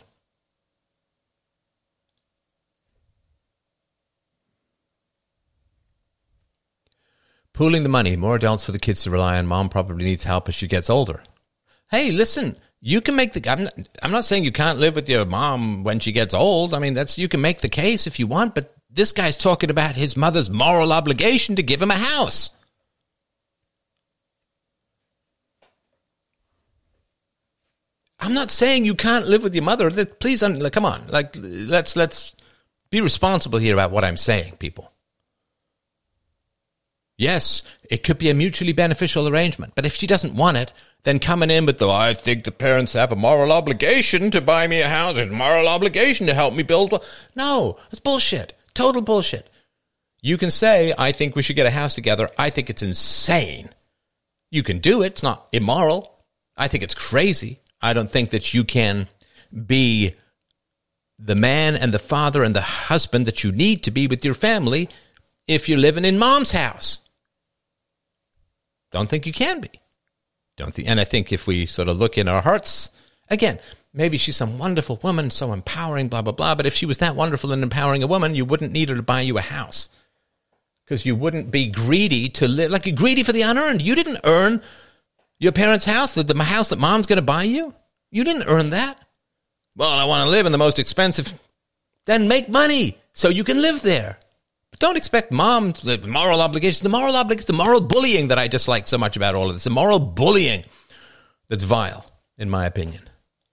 Pooling the money, more adults for the kids to rely on. Mom probably needs help as she gets older. Hey, listen, you can make the... I'm not, I'm not saying you can't live with your mom when she gets old. I mean, that's you can make the case if you want, but this guy's talking about his mother's moral obligation to give him a house. I'm not saying you can't live with your mother. Please, come on. Like, let's let's be responsible here about what I'm saying, people. Yes, it could be a mutually beneficial arrangement, but if she doesn't want it, then coming in with the, I think the parents have a moral obligation to buy me a house, a moral obligation to help me build. No, that's bullshit. Total bullshit. You can say, I think we should get a house together. I think it's insane. You can do it. It's not immoral. I think it's crazy. I don't think that you can be the man and the father and the husband that you need to be with your family if you're living in mom's house. Don't think you can be. Don't think, and I think if we sort of look in our hearts, again, maybe she's some wonderful woman, so empowering, blah, blah, blah, but if she was that wonderful and empowering a woman, you wouldn't need her to buy you a house. Because you wouldn't be greedy to live, like you're greedy for the unearned. You didn't earn your parents' house, the, the house that mom's going to buy you. You didn't earn that. Well, I want to live in the most expensive. Then make money so you can live there. But don't expect mom to live moral obligations. The moral obligations, the moral bullying that I dislike so much about all of this. The moral bullying that's vile, in my opinion.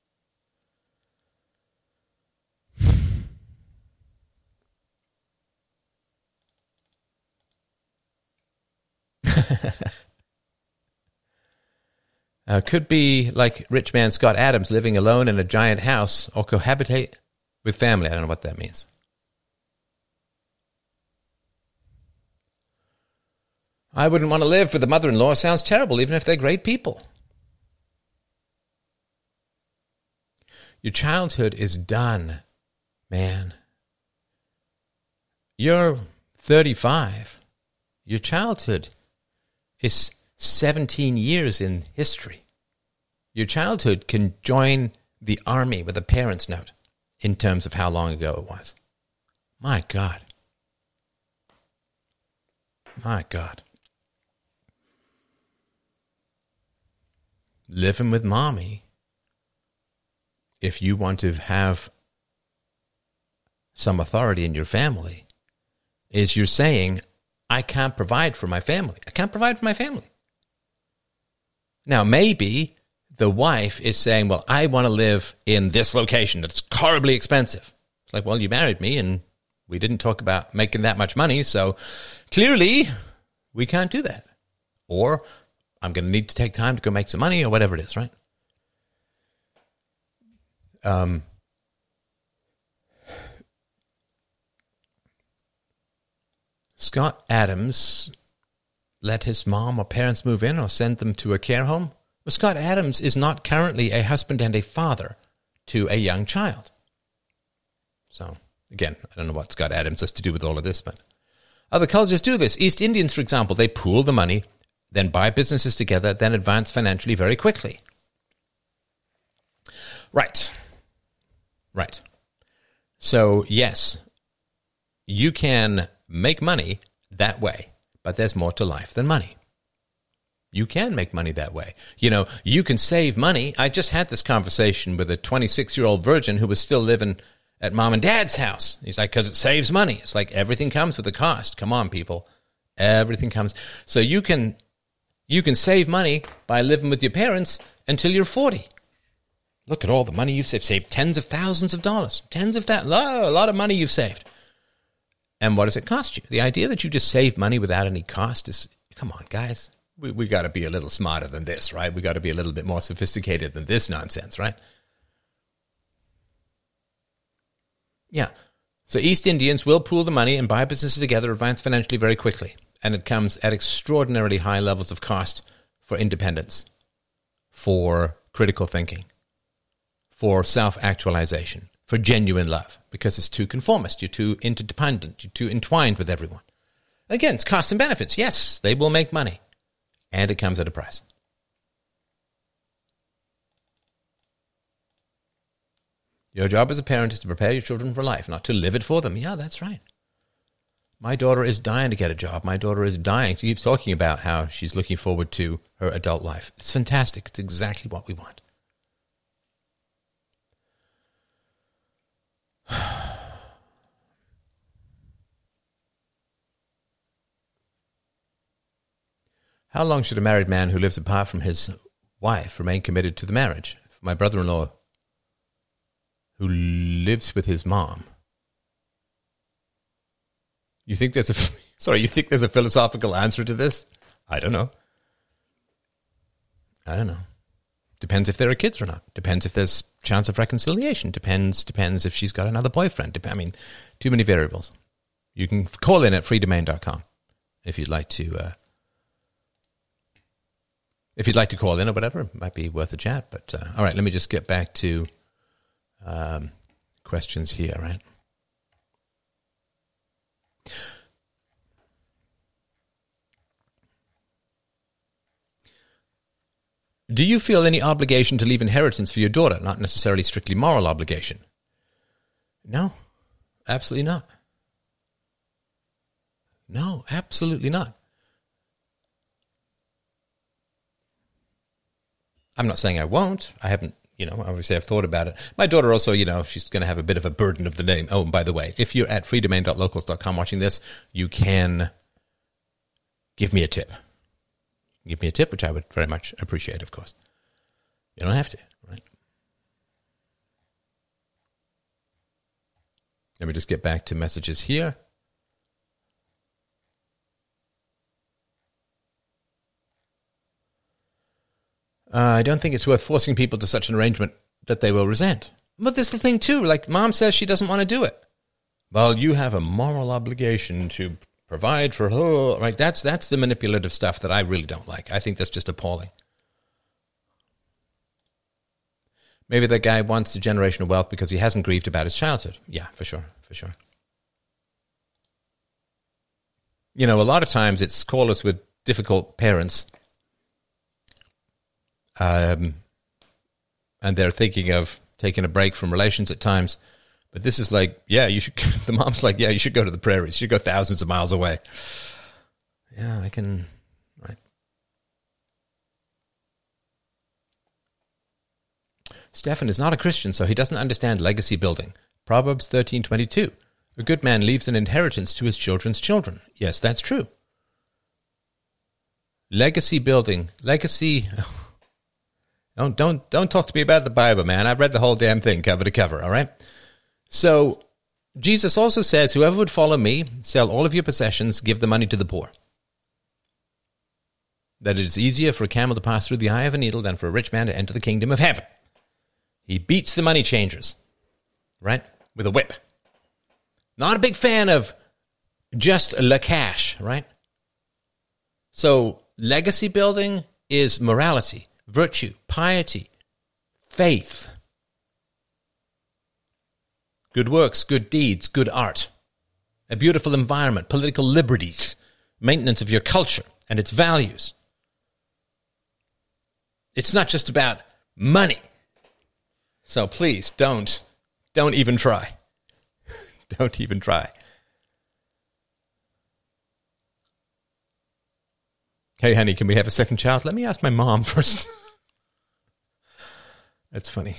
Uh, could be like rich man Scott Adams living alone in a giant house or cohabitate with family. I don't know what that means. I wouldn't want to live with a mother-in-law. Sounds terrible, even if they're great people. Your childhood is done, man. You're thirty-five. Your childhood is seventeen years in history. Your childhood can join the army with a parent's note in terms of how long ago it was. My God. My God. Living with mommy, if you want to have some authority in your family, is you're saying, I can't provide for my family. I can't provide for my family. Now, maybe the wife is saying, well, I want to live in this location that's horribly expensive. It's like, well, you married me and we didn't talk about making that much money, so clearly we can't do that. Or I'm going to need to take time to go make some money or whatever it is, right? Um, Scott Adams let his mom or parents move in or send them to a care home. Well, Scott Adams is not currently a husband and a father to a young child. So, again, I don't know what Scott Adams has to do with all of this, but other cultures do this. East Indians, for example, they pool the money, then buy businesses together, then advance financially very quickly. Right. Right. So, yes, you can make money that way, but there's more to life than money. You can make money that way. You know, you can save money. I just had this conversation with a twenty-six-year-old virgin who was still living at mom and dad's house. He's like, because it saves money. It's like everything comes with a cost. Come on, people. Everything comes. So you can you can save money by living with your parents until you're forty. Look at all the money you've saved. Saved tens of thousands of dollars. Tens of that. A lot of money you've saved. And what does it cost you? The idea that you just save money without any cost is, come on, guys. We we got to be a little smarter than this, right? We got to be a little bit more sophisticated than this nonsense, right? Yeah. So East Indians will pool the money and buy businesses together, advance financially very quickly. And it comes at extraordinarily high levels of cost for independence, for critical thinking, for self-actualization, for genuine love, because it's too conformist, you're too interdependent, you're too entwined with everyone. Again, it's costs and benefits. Yes, they will make money. And it comes at a price. Your job as a parent is to prepare your children for life, not to live it for them. Yeah, that's right. My daughter is dying to get a job. My daughter is dying. She keeps talking about how she's looking forward to her adult life. It's fantastic. It's exactly what we want. How long should a married man who lives apart from his wife remain committed to the marriage? For my brother-in-law who lives with his mom. You think there's a sorry, you think there's a philosophical answer to this? I don't know. I don't know. Depends if there are kids or not. Depends if there's chance of reconciliation. Depends depends if she's got another boyfriend. Dep- I mean, too many variables. You can call in at free domain dot com if you'd like to uh, if you'd like to call in or whatever. It might be worth a chat. But uh, all right, let me just get back to um, questions here, right? Do you feel any obligation to leave inheritance for your daughter? Not necessarily strictly moral obligation. No, absolutely not. No, absolutely not. I'm not saying I won't. I haven't, you know, obviously I've thought about it. My daughter also, you know, she's going to have a bit of a burden of the name. Oh, and by the way, if you're at free domain dot locals dot com watching this, you can give me a tip. Give me a tip, which I would very much appreciate, of course. You don't have to, right? Let me just get back to messages here. Uh, I don't think it's worth forcing people to such an arrangement that they will resent. But this is the thing, too. Like, mom says she doesn't want to do it. Well, you have a moral obligation to provide for her, right? That's that's the manipulative stuff that I really don't like. I think that's just appalling. Maybe that guy wants the generational wealth because he hasn't grieved about his childhood. Yeah, for sure, for sure. You know, a lot of times it's callers with difficult parents, um, and they're thinking of taking a break from relations at times. But this is like, yeah, you should. The mom's like, yeah, you should go to the prairies. You should go thousands of miles away. Yeah, I can. Right. Stefan is not a Christian, so he doesn't understand legacy building. Proverbs thirteen twenty-two. A good man leaves an inheritance to his children's children. Yes, that's true. Legacy building, legacy. Don't don't don't talk to me about the Bible, man. I've read the whole damn thing cover to cover. All right. So, Jesus also says, whoever would follow me, sell all of your possessions, give the money to the poor. That it is easier for a camel to pass through the eye of a needle than for a rich man to enter the kingdom of heaven. He beats the money changers, right, with a whip. Not a big fan of just le cash, right? So, legacy building is morality, virtue, piety, faith. Good works, good deeds, good art, a beautiful environment, political liberties, maintenance of your culture and its values. It's not just about money. So please don't, don't even try. Don't even try. Hey, honey, can we have a second child? Let me ask my mom first. That's funny.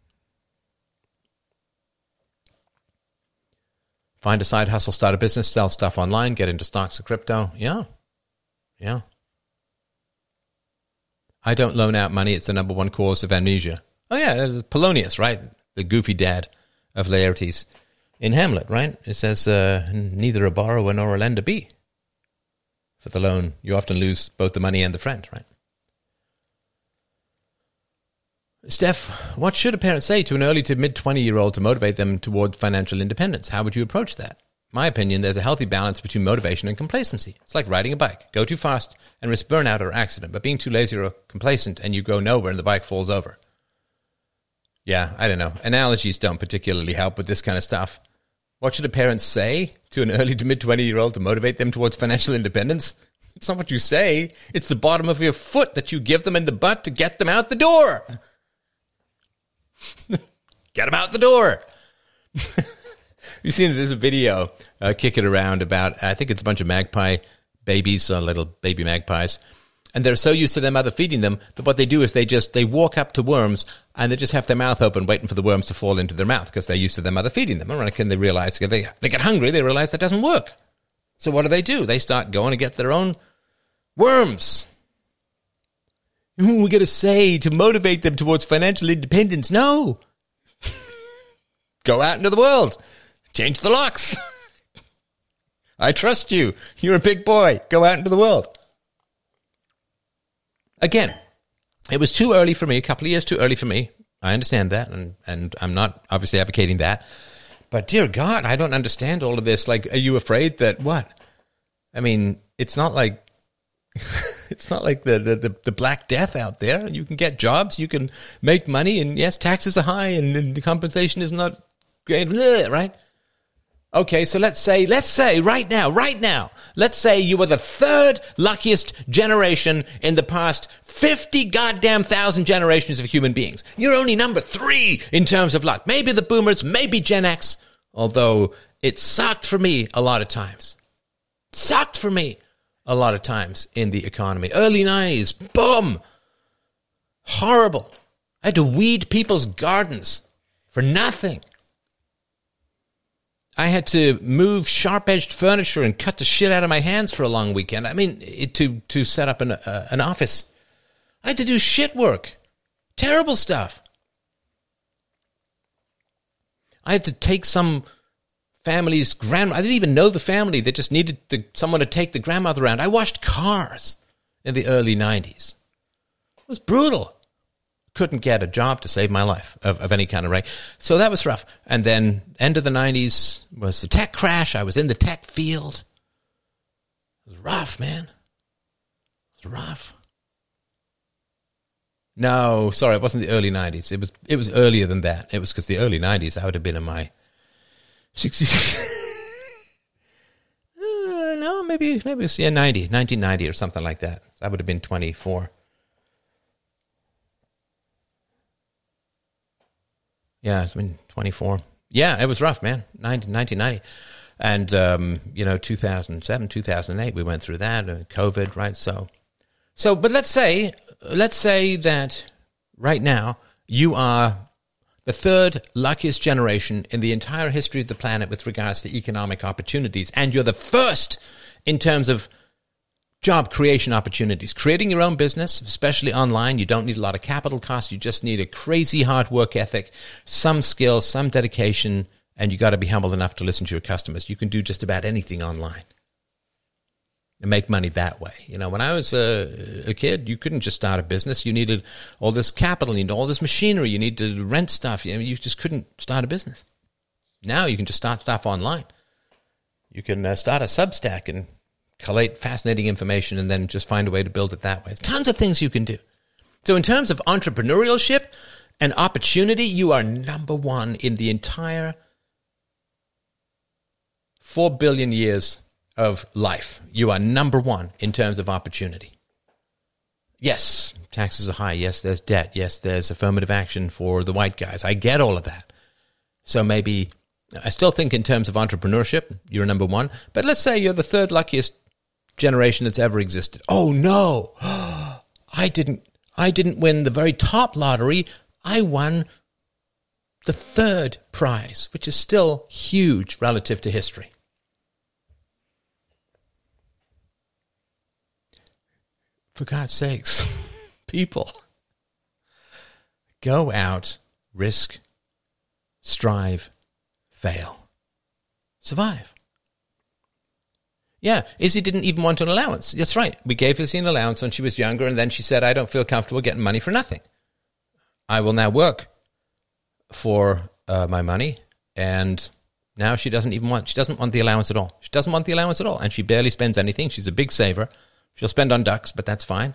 Find a side hustle, start a business, sell stuff online, get into stocks or crypto. Yeah. Yeah. I don't loan out money. It's the number one cause of amnesia. Oh, yeah. Polonius, right? The goofy dad of Laertes in Hamlet, right? It says, uh, neither a borrower nor a lender be. For the loan, you often lose both the money and the friend, right? Steph, what should a parent say to an early to mid-twenty-year-old to motivate them toward financial independence? How would you approach that? My opinion, there's a healthy balance between motivation and complacency. It's like riding a bike. Go too fast and risk burnout or accident, but being too lazy or complacent and you go nowhere and the bike falls over. Yeah, I don't know. Analogies don't particularly help with this kind of stuff. What should a parent say to an early to mid-twenty-year-old to motivate them towards financial independence? It's not what you say. It's the bottom of your foot that you give them in the butt to get them out the door. Get them out the door. You've seen there's a video uh, kicking around about, I think it's a bunch of magpie babies, uh, little baby magpies, and they're so used to their mother feeding them that what they do is they just, they walk up to worms and they just have their mouth open waiting for the worms to fall into their mouth because they're used to their mother feeding them. And when they realize, they, they get hungry, they realize that doesn't work. So what do they do? They start going to get their own worms. We got to say to motivate them towards financial independence. No. Go out into the world. Change the locks. I trust you. You're a big boy. Go out into the world. Again, it was too early for me, a couple of years too early for me. I understand that, and, and I'm not obviously advocating that. But dear God, I don't understand all of this. Like, are you afraid that what? I mean, it's not like it's not like the, the, the Black Death out there. You can get jobs, you can make money, and yes, taxes are high, and, and the compensation is not great, right? Okay, so let's say, let's say right now, right now, let's say you were the third luckiest generation in the past fifty goddamn thousand generations of human beings. You're only number three in terms of luck. Maybe the boomers, maybe Gen X, although it sucked for me a lot of times. Sucked for me a lot of times in the economy. Early nineties, boom! Horrible. I had to weed people's gardens for nothing. I had to move sharp-edged furniture and cut the shit out of my hands for a long weekend. I mean, it, to to set up an uh, an office. I had to do shit work. Terrible stuff. I had to take some family's grandma. I didn't even know the family. They just needed to, someone to take the grandmother around. I washed cars in the early nineties. It was brutal. Couldn't get a job to save my life of, of any kind of right. So that was rough. And then end of the nineties was the tech crash. I was in the tech field. It was rough, man. It was rough. No, sorry, it wasn't the early nineties. It was it was earlier than that. It was because the early nineties, I would have been in my sixties. uh, no, maybe maybe it was yeah, ninety, nineteen ninety or something like that. I would have been twenty-four. Yeah, it's been twenty-four. Yeah, it was rough, man. nineteen ninety. And, um, you know, two thousand seven, two thousand eight, we went through that, uh, COVID, right? So, so, but let's say, let's say that right now you are the third luckiest generation in the entire history of the planet with regards to economic opportunities. And you're the first in terms of job creation opportunities. Creating your own business, especially online, you don't need a lot of capital costs. You just need a crazy hard work ethic, some skill, some dedication, and you got to be humble enough to listen to your customers. You can do just about anything online and make money that way. You know, when I was a, a kid, you couldn't just start a business. You needed all this capital, you need all this machinery, you need to rent stuff. You know, you just couldn't start a business. Now you can just start stuff online. You can uh, start a Substack and collate fascinating information and then just find a way to build it that way. There's tons of things you can do. So in terms of entrepreneurship and opportunity, you are number one in the entire four billion years of life. You are number one in terms of opportunity. Yes, taxes are high. Yes, there's debt. Yes, there's affirmative action for the white guys. I get all of that. So maybe, I still think in terms of entrepreneurship, you're number one. But let's say you're the third luckiest generation that's ever existed. Oh no, I didn't. I didn't win the very top lottery. I won the third prize, which is still huge relative to history. For God's sakes, people, go out, risk, strive, fail, survive. Yeah, Izzy didn't even want an allowance. That's right. We gave Izzy an allowance when she was younger, and then she said, I don't feel comfortable getting money for nothing. I will now work for uh, my money, and now she doesn't even want, she doesn't want the allowance at all. She doesn't want the allowance at all, and she barely spends anything. She's a big saver. She'll spend on ducks, but that's fine.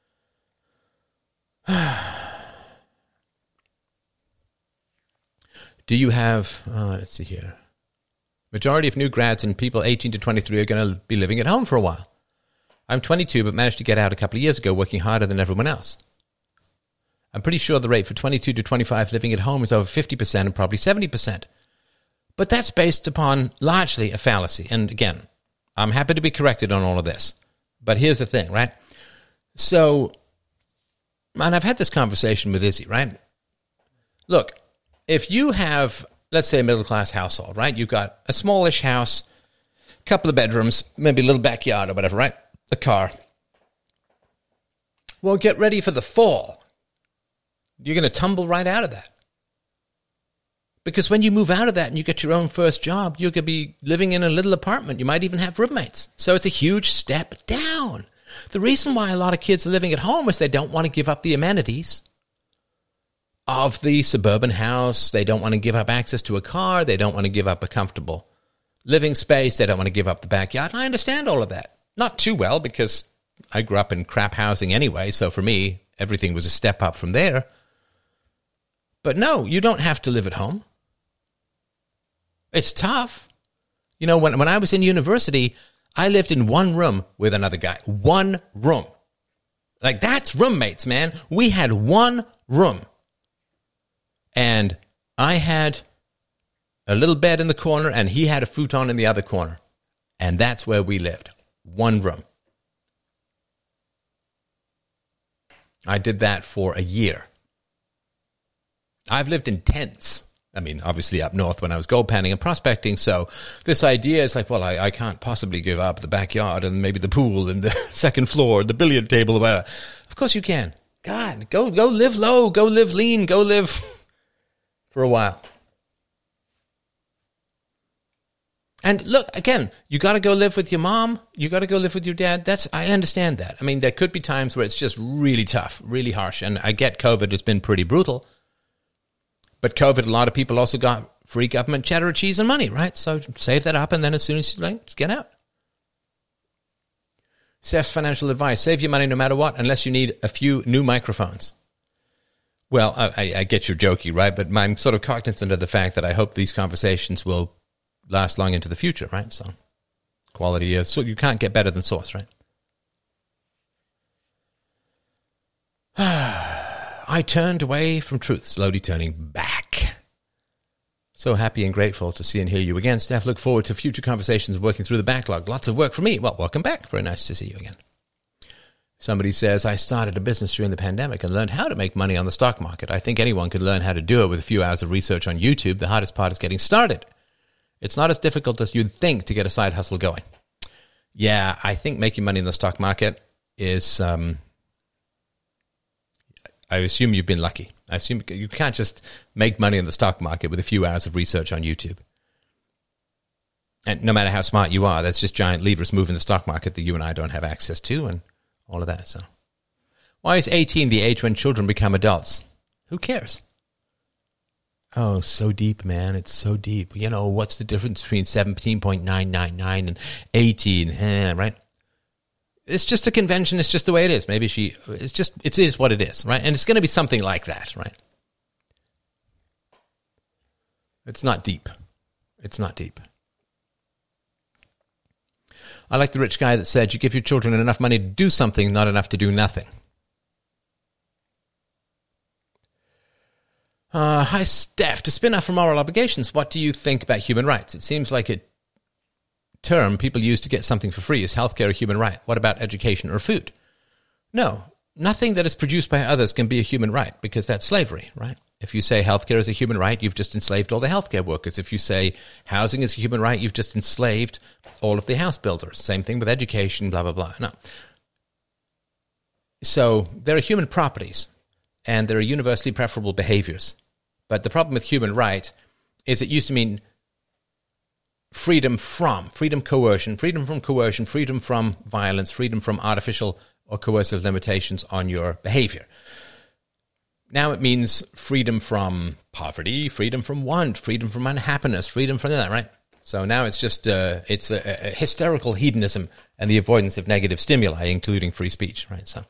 Do you have, uh, let's see here. Majority of new grads and people eighteen to twenty-three are going to be living at home for a while. I'm twenty-two, but managed to get out a couple of years ago, working harder than everyone else. I'm pretty sure the rate for twenty-two to twenty-five living at home is over fifty percent and probably seventy percent. But that's based upon largely a fallacy. And again, I'm happy to be corrected on all of this. But here's the thing, right? So, and I've had this conversation with Izzy, right? Look, if you have, let's say, a middle-class household, right? You've got a smallish house, a couple of bedrooms, maybe a little backyard or whatever, right? A car. Well, get ready for the fall. You're going to tumble right out of that. Because when you move out of that and you get your own first job, you're going to be living in a little apartment. You might even have roommates. So it's a huge step down. The reason why a lot of kids are living at home is they don't want to give up the amenities of the suburban house. They don't want to give up access to a car. They don't want to give up a comfortable living space. They don't want to give up the backyard. And I understand all of that. Not too well, because I grew up in crap housing anyway. So for me, everything was a step up from there. But no, you don't have to live at home. It's tough. You know, when when I was in university, I lived in one room with another guy. One room. Like, that's roommates, man. We had one room. And I had a little bed in the corner, and he had a futon in the other corner. And that's where we lived. One room. I did that for a year. I've lived in tents. I mean, obviously up north when I was gold panning and prospecting. So this idea is like, well, I, I can't possibly give up the backyard and maybe the pool and the second floor, the billiard table, or whatever. Of course you can. God, go go live low, go live lean, go live for a while. And look, again, you got to go live with your mom. You got to go live with your dad. That's, I understand that. I mean, there could be times where it's just really tough, really harsh. And I get COVID has been pretty brutal. But COVID, a lot of people also got free government cheddar, cheese, and money, right? So save that up, and then as soon as you like, just get out. Steph's financial advice: save your money no matter what, unless you need a few new microphones. Well, I, I get you're jokey, right? But I'm sort of cognizant of the fact that I hope these conversations will last long into the future, right? So quality is, so you can't get better than Source, right? I turned away from truth, slowly turning back. So happy and grateful to see and hear you again, Steph. Look forward to future conversations working through the backlog. Lots of work for me. Well, welcome back. Very nice to see you again. Somebody says, I started a business during the pandemic and learned how to make money on the stock market. I think anyone could learn how to do it with a few hours of research on YouTube. The hardest part is getting started. It's not as difficult as you'd think to get a side hustle going. Yeah, I think making money in the stock market is... Um, I assume you've been lucky. I assume you can't just make money in the stock market with a few hours of research on YouTube. And no matter how smart you are, that's just giant levers moving the stock market that you and I don't have access to and all of that. So, why is eighteen the age when children become adults? Who cares? Oh, so deep, man. It's so deep. You know, what's the difference between seventeen point nine nine nine and eighteen, eh, right? It's just a convention. It's just the way it is. Maybe she, it's just, it is what it is, right? And it's going to be something like that, right? It's not deep. It's not deep. I like the rich guy that said, you give your children enough money to do something, not enough to do nothing. Uh, hi, Steph. To spin off from moral obligations, what do you think about human rights? It seems like it term people use to get something for free. Is healthcare a human right? What about education or food? No, nothing that is produced by others can be a human right, because that's slavery, right? If you say healthcare is a human right, you've just enslaved all the healthcare workers. If you say housing is a human right, you've just enslaved all of the house builders. Same thing with education, blah, blah, blah. No. So there are human properties, and there are universally preferable behaviors. But the problem with human right is it used to mean freedom from, freedom coercion, freedom from coercion, freedom from violence, freedom from artificial or coercive limitations on your behavior. Now it means freedom from poverty, freedom from want, freedom from unhappiness, freedom from that, right? So now it's just uh, it's a, a hysterical hedonism and the avoidance of negative stimuli, including free speech, right? So.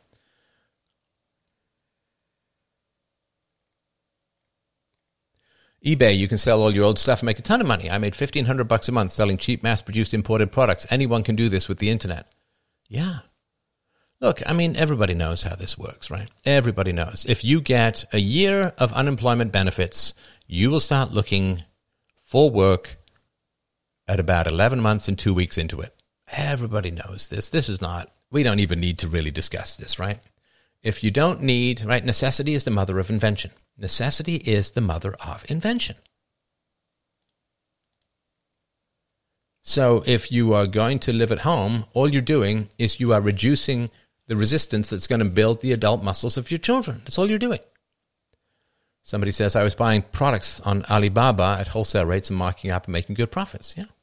eBay, you can sell all your old stuff and make a ton of money. I made fifteen hundred bucks a month selling cheap, mass-produced, imported products. Anyone can do this with the internet. Yeah. Look, I mean, everybody knows how this works, right? Everybody knows. If you get a year of unemployment benefits, you will start looking for work at about eleven months and two weeks into it. Everybody knows this. This is not, we don't even need to really discuss this, right? If you don't need, right, necessity is the mother of invention. Necessity is the mother of invention. So if you are going to live at home, all you're doing is you are reducing the resistance that's going to build the adult muscles of your children. That's all you're doing. Somebody says, I was buying products on Alibaba at wholesale rates and marking up and making good profits. Yeah.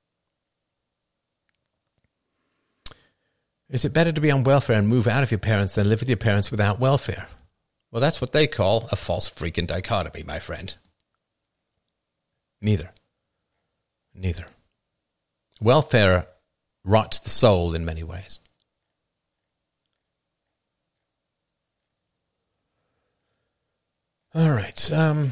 Is it better to be on welfare and move out of your parents than live with your parents without welfare? Well, that's what they call a false freaking dichotomy, my friend. Neither. Neither. Welfare rots the soul in many ways. All right. Um,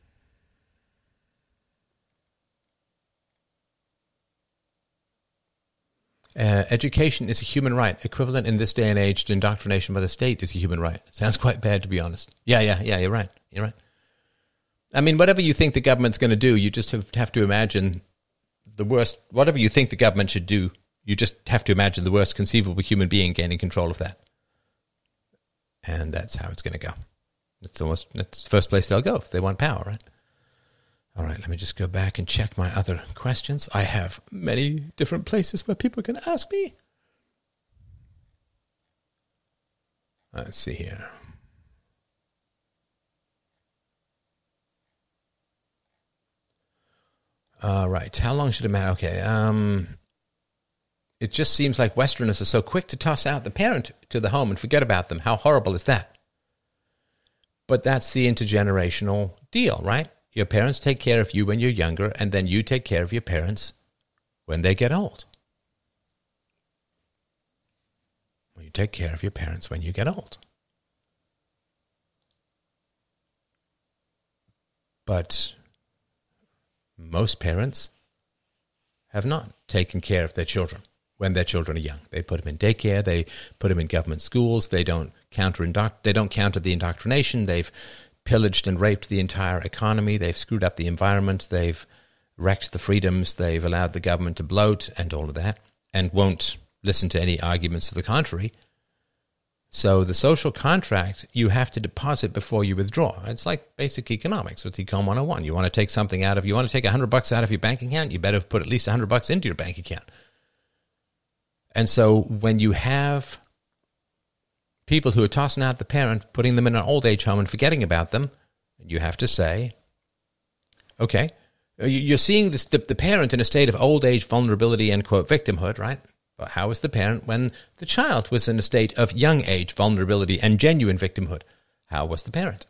uh, education is a human right. Equivalent in this day and age to indoctrination by the state is a human right. Sounds quite bad, to be honest. Yeah, yeah, yeah, you're right. You're right. I mean, whatever you think the government's going to do, you just have, have to imagine the worst. Whatever you think the government should do, you just have to imagine the worst conceivable human being gaining control of that. And that's how it's going to go. It's almost that's the first place they'll go if they want power, right? All right, let me just go back and check my other questions. I have many different places where people can ask me. Let's see here. All right, how long should it matter? Okay, um, it just seems like Westerners are so quick to toss out the parent to the home and forget about them. How horrible is that? But that's the intergenerational deal, right? Your parents take care of you when you're younger, and then you take care of your parents when they get old. Well, you take care of your parents when you get old. But most parents have not taken care of their children when their children are young. They put them in daycare. They put them in government schools. They don't counter indoct- They don't counter the indoctrination. They've pillaged and raped the entire economy. They've screwed up the environment. They've wrecked the freedoms. They've allowed the government to bloat and all of that, and won't listen to any arguments to the contrary. So the social contract, you have to deposit before you withdraw. It's like basic economics with Econ one oh one. You want to take something out of, you want to take one hundred bucks out of your bank account, you better put at least one hundred bucks into your bank account. And so when you have people who are tossing out the parent, putting them in an old age home and forgetting about them, you have to say, okay, you're seeing this, the, the parent in a state of old age vulnerability and, quote, victimhood, right? But how was the parent when the child was in a state of young age vulnerability and genuine victimhood? How was the parent?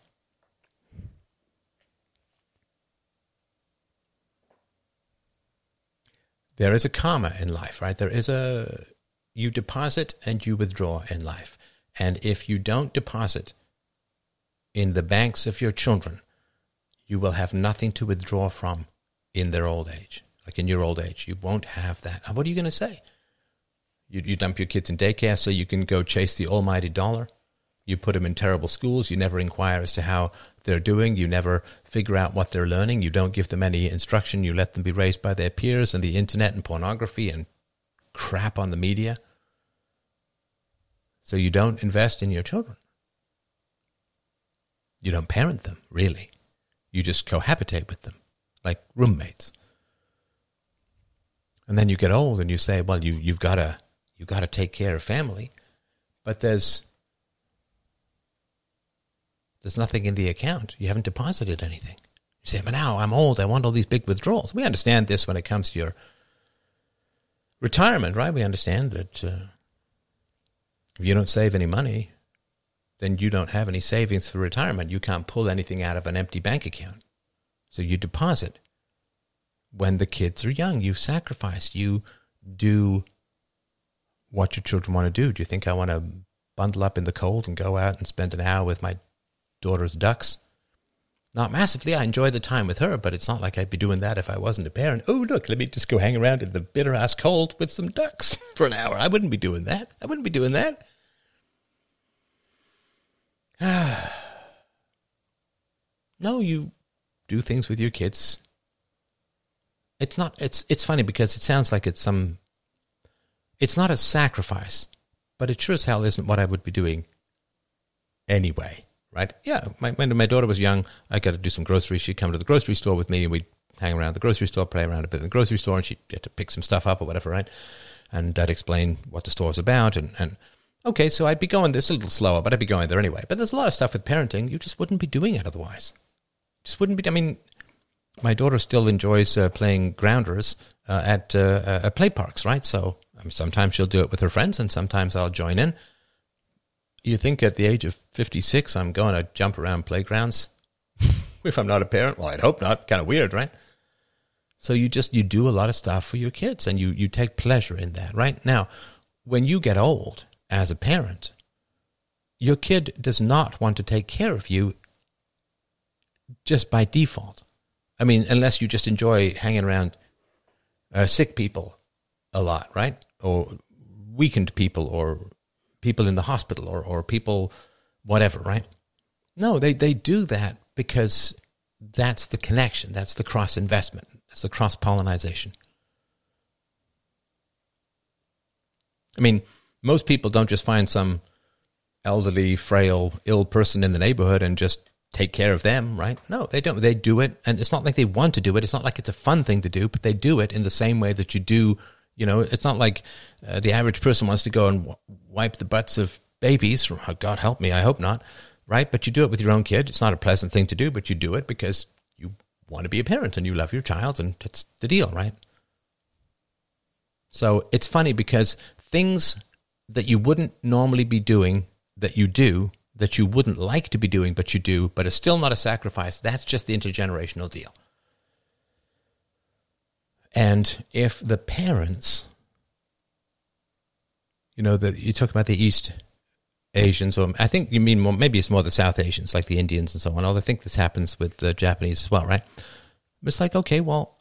There is a karma in life, right? There is a, you deposit and you withdraw in life. And if you don't deposit in the banks of your children, you will have nothing to withdraw from in their old age. Like in your old age, you won't have that. What are you going to say? You, you dump your kids in daycare so you can go chase the almighty dollar? You put them in terrible schools. You never inquire as to how they're doing. You never figure out what they're learning. You don't give them any instruction. You let them be raised by their peers and the internet and pornography and crap on the media. So you don't invest in your children. You don't parent them, really. You just cohabitate with them, like roommates. And then you get old and you say, well, you, you've got to you've got to take care of family. But there's there's nothing in the account. You haven't deposited anything. You say, but now I'm old. I want all these big withdrawals. We understand this when it comes to your retirement, right? We understand that uh, if you don't save any money, then you don't have any savings for retirement. You can't pull anything out of an empty bank account. So you deposit. When the kids are young, you sacrifice. You do what your children want to do. Do you think I want to bundle up in the cold and go out and spend an hour with my daughter's ducks? Not massively. I enjoy the time with her, but it's not like I'd be doing that if I wasn't a parent. Oh, look, let me just go hang around in the bitter-ass cold with some ducks for an hour. I wouldn't be doing that. I wouldn't be doing that. No, you do things with your kids. It's not, it's, it's funny because it sounds like it's some, it's not a sacrifice, but it sure as hell isn't what I would be doing anyway, right? Yeah, my, when my daughter was young, I got to do some groceries. She'd come to the grocery store with me and we'd hang around the grocery store, play around a bit in the grocery store, and she'd get to pick some stuff up or whatever, right? And I'd explain what the store was about and, and okay, so I'd be going this a little slower, but I'd be going there anyway. But there's a lot of stuff with parenting. You just wouldn't be doing it otherwise. Just wouldn't be, I mean, my daughter still enjoys uh, playing grounders uh, at uh, uh, play parks, right? So I mean, sometimes she'll do it with her friends and sometimes I'll join in. You think at the age of fifty-six, I'm going to jump around playgrounds if I'm not a parent? Well, I'd hope not. Kind of weird, right? So you just, you do a lot of stuff for your kids and you, you take pleasure in that, right? Now, when you get old as a parent, your kid does not want to take care of you just by default. I mean, unless you just enjoy hanging around uh, sick people a lot, right? Or weakened people or people in the hospital or, or people whatever, right? No, they, they do that because that's the connection. That's the cross-investment. That's the cross-pollinization. I mean, most people don't just find some elderly, frail, ill person in the neighborhood and just take care of them, right? No, they don't. They do it, and it's not like they want to do it. It's not like it's a fun thing to do, but they do it in the same way that you do, you know, it's not like uh, the average person wants to go and w- wipe the butts of babies. Oh, God help me, I hope not, right? But you do it with your own kid. It's not a pleasant thing to do, but you do it because you want to be a parent and you love your child, and that's the deal, right? So it's funny because things that you wouldn't normally be doing that you do, that you wouldn't like to be doing, but you do, but it's still not a sacrifice. That's just the intergenerational deal. And if the parents, you know, the, you talk about the East Asians, or I think you mean more, maybe it's more the South Asians, like the Indians and so on. Although I think this happens with the Japanese as well, right? It's like, okay, well,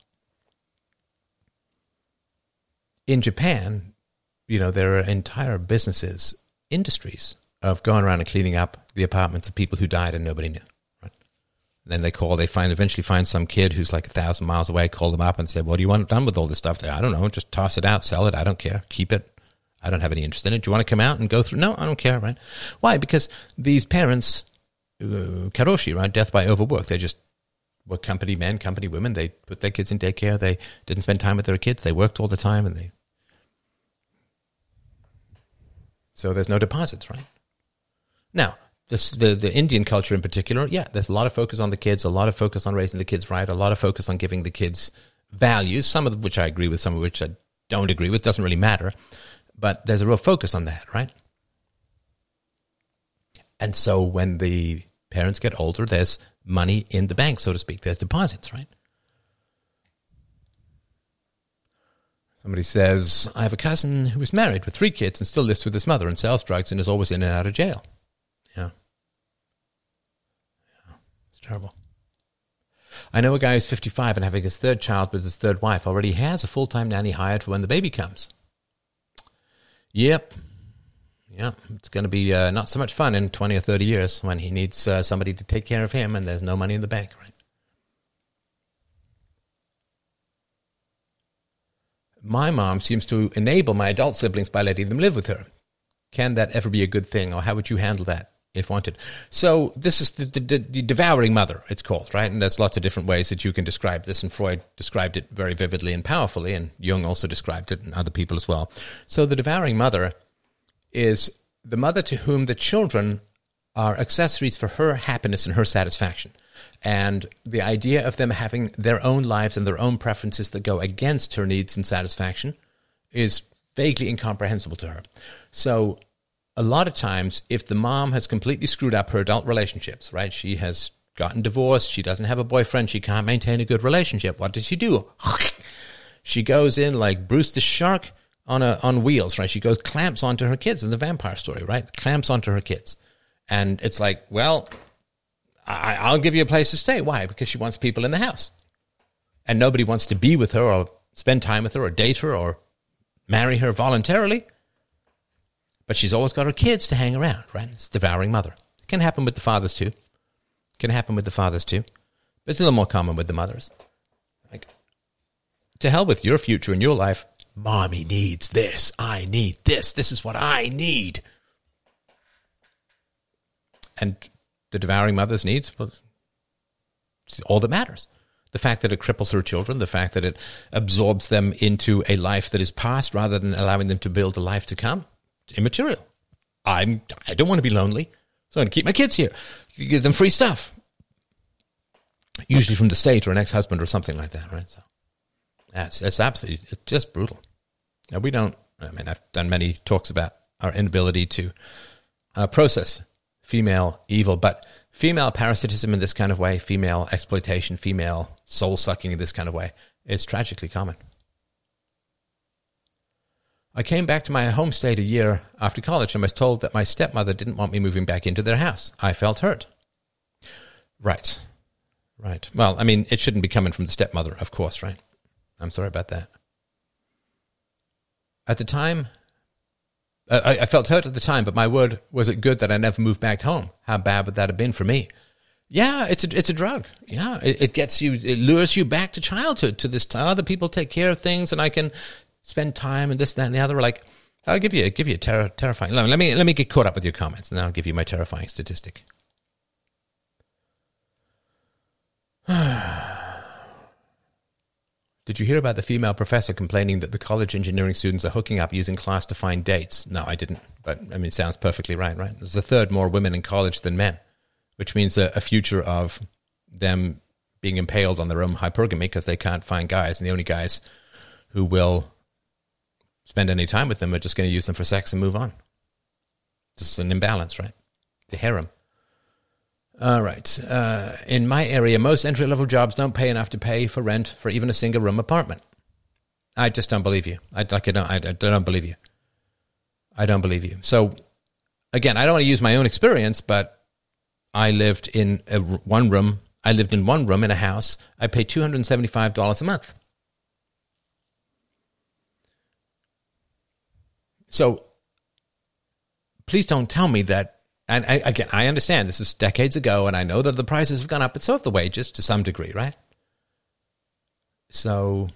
in Japan, you know, there are entire businesses, industries, of going around and cleaning up the apartments of people who died and nobody knew. Right? And then they call, they find, eventually find some kid who's like a thousand miles away, call them up and say, what do you want done with all this stuff? They, I don't know, just toss it out, sell it, I don't care, keep it. I don't have any interest in it. Do you want to come out and go through? No, I don't care, right? Why? Because these parents, uh, karoshi, right, death by overwork, they just were company men, company women, they put their kids in daycare, they didn't spend time with their kids, they worked all the time, and they... So there's no deposits, right? Now, this, the, the Indian culture in particular, yeah, there's a lot of focus on the kids, a lot of focus on raising the kids right, a lot of focus on giving the kids values, some of which I agree with, some of which I don't agree with, doesn't really matter, but there's a real focus on that, right? And so when the parents get older, there's money in the bank, so to speak, there's deposits, right? Somebody says, I have a cousin who is married with three kids and still lives with his mother and sells drugs and is always in and out of jail. Yeah. Yeah. It's terrible. I know a guy who's fifty-five and having his third child with his third wife already has a full-time nanny hired for when the baby comes. Yep. Yeah, it's going to be uh, not so much fun in twenty or thirty years when he needs uh, somebody to take care of him and there's no money in the bank, right? My mom seems to enable my adult siblings by letting them live with her. Can that ever be a good thing, or how would you handle that if wanted? So this is the, the, the devouring mother, it's called, right? And there's lots of different ways that you can describe this, and Freud described it very vividly and powerfully, and Jung also described it, and other people as well. So the devouring mother is the mother to whom the children are accessories for her happiness and her satisfaction. And the idea of them having their own lives and their own preferences that go against her needs and satisfaction is vaguely incomprehensible to her. So a lot of times, if the mom has completely screwed up her adult relationships, right? She has gotten divorced, she doesn't have a boyfriend, she can't maintain a good relationship. What does she do? She goes in like Bruce the Shark on a on wheels, right? She goes, clamps onto her kids in the vampire story, right? Clamps onto her kids. And it's like, well, I, I'll give you a place to stay. Why? Because she wants people in the house. And nobody wants to be with her or spend time with her or date her or marry her voluntarily. But she's always got her kids to hang around, right? It's devouring mother. It can happen with the fathers too. It can happen with the fathers too. But it's a little more common with the mothers. Like, to hell with your future and your life. Mommy needs this. I need this. This is what I need. And the devouring mother's needs, well, it's all that matters. The fact that it cripples her children, the fact that it absorbs them into a life that is past rather than allowing them to build a life to come, it's immaterial. I'm, I don't want to be lonely, so I'm going to keep my kids here. Give them free stuff. Usually from the state or an ex-husband or something like that, right? So that's, that's absolutely, it's just brutal. Now, we don't, I mean, I've done many talks about our inability to uh, process female evil, but female parasitism in this kind of way, female exploitation, female soul-sucking in this kind of way, is tragically common. I came back to my home state a year after college and was told that my stepmother didn't want me moving back into their house. I felt hurt. Right. Right. Well, I mean, it shouldn't be coming from the stepmother, of course, right? I'm sorry about that. At the time, uh, I, I felt hurt at the time, but my word, was it good that I never moved back home? How bad would that have been for me? Yeah, it's a, it's a drug. Yeah, it, it gets you, it lures you back to childhood, to this time. Other people take care of things and I can spend time and this, that, and the other. Like, I'll give you, give you a ter- terrifying, let me, let me, let me get caught up with your comments and then I'll give you my terrifying statistic. Did you hear about the female professor complaining that the college engineering students are hooking up using class to find dates? No, I didn't. But, I mean, it sounds perfectly right, right? There's a third more women in college than men, which means a, a future of them being impaled on their own hypergamy because they can't find guys. And the only guys who will spend any time with them are just going to use them for sex and move on. Just an imbalance, right? The harem. All right. Uh, in my area, most entry-level jobs don't pay enough to pay for rent for even a single-room apartment. I just don't believe you. I, like, I, don't, I, I don't believe you. I don't believe you. So, again, I don't want to use my own experience, but I lived in a, one room. I lived in one room in a house. I paid two hundred seventy-five dollars a month. So, please don't tell me that. And I, again, I understand this is decades ago, and I know that the prices have gone up, but so have the wages to some degree, right? So,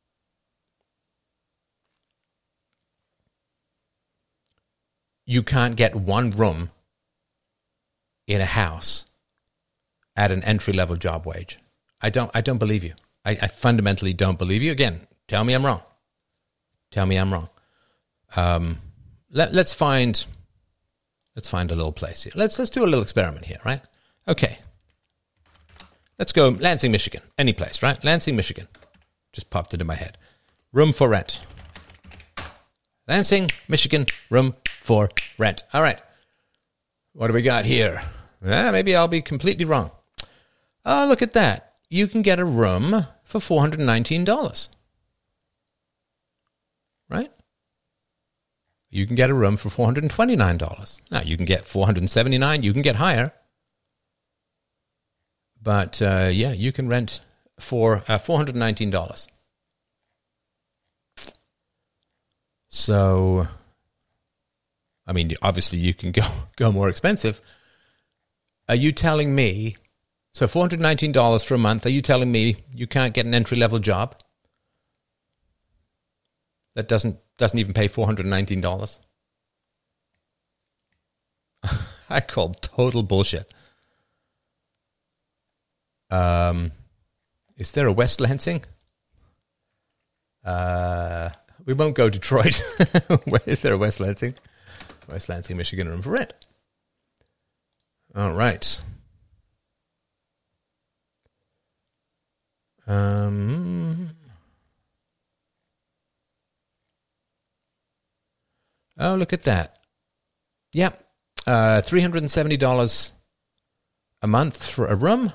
you can't get one room in a house at an entry-level job wage. I don't. I don't believe you. I, I fundamentally don't believe you. Again, tell me I'm wrong. Tell me I'm wrong. Um, let, let's find. Let's find a little place here. Let's let's do a little experiment here, right? Okay. Let's go Lansing, Michigan. Any place, right? Lansing, Michigan. Just popped into my head. Room for rent. Lansing, Michigan, room for rent. All right. What do we got here? Eh, maybe I'll be completely wrong. Oh, look at that. You can get a room for four hundred nineteen dollars. Right? You can get a room for four hundred twenty-nine dollars. Now, you can get four hundred seventy-nine dollars. You can get higher. But, uh, yeah, you can rent for uh, four hundred nineteen dollars. So, I mean, obviously you can go, go more expensive. Are you telling me, so four hundred nineteen dollars for a month, are you telling me you can't get an entry-level job that doesn't doesn't even pay four hundred nineteen dollars? I call total bullshit. Um, is there a West Lansing? Uh, we won't go Detroit. Where is there a West Lansing? West Lansing, Michigan, room for rent. All right. Um. Oh, look at that. Yep. Uh, three hundred seventy dollars a month for a room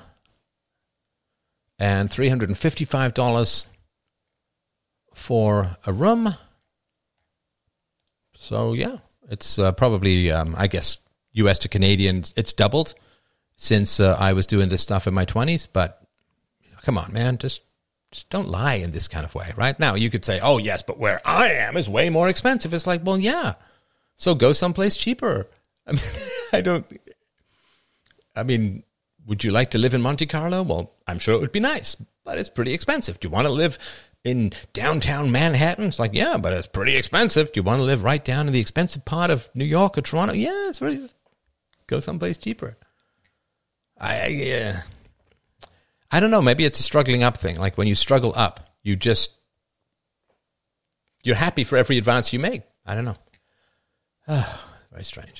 and three hundred fifty-five dollars for a room. So, yeah, it's uh, probably, um, I guess, U S to Canadian, it's doubled since uh, I was doing this stuff in my twenties. But come on, man, just, just don't lie in this kind of way, right? Now, you could say, oh, yes, but where I am is way more expensive. It's like, well, yeah, so go someplace cheaper. I mean, I don't, I mean, would you like to live in Monte Carlo? Well, I'm sure it would be nice, but it's pretty expensive. Do you want to live in downtown Manhattan? It's like, yeah, but it's pretty expensive. Do you want to live right down in the expensive part of New York or Toronto? Yeah, it's very, go someplace cheaper. I, yeah. I don't know. Maybe it's a struggling up thing. Like when you struggle up, you just, you're happy for every advance you make. I don't know. Oh, very strange.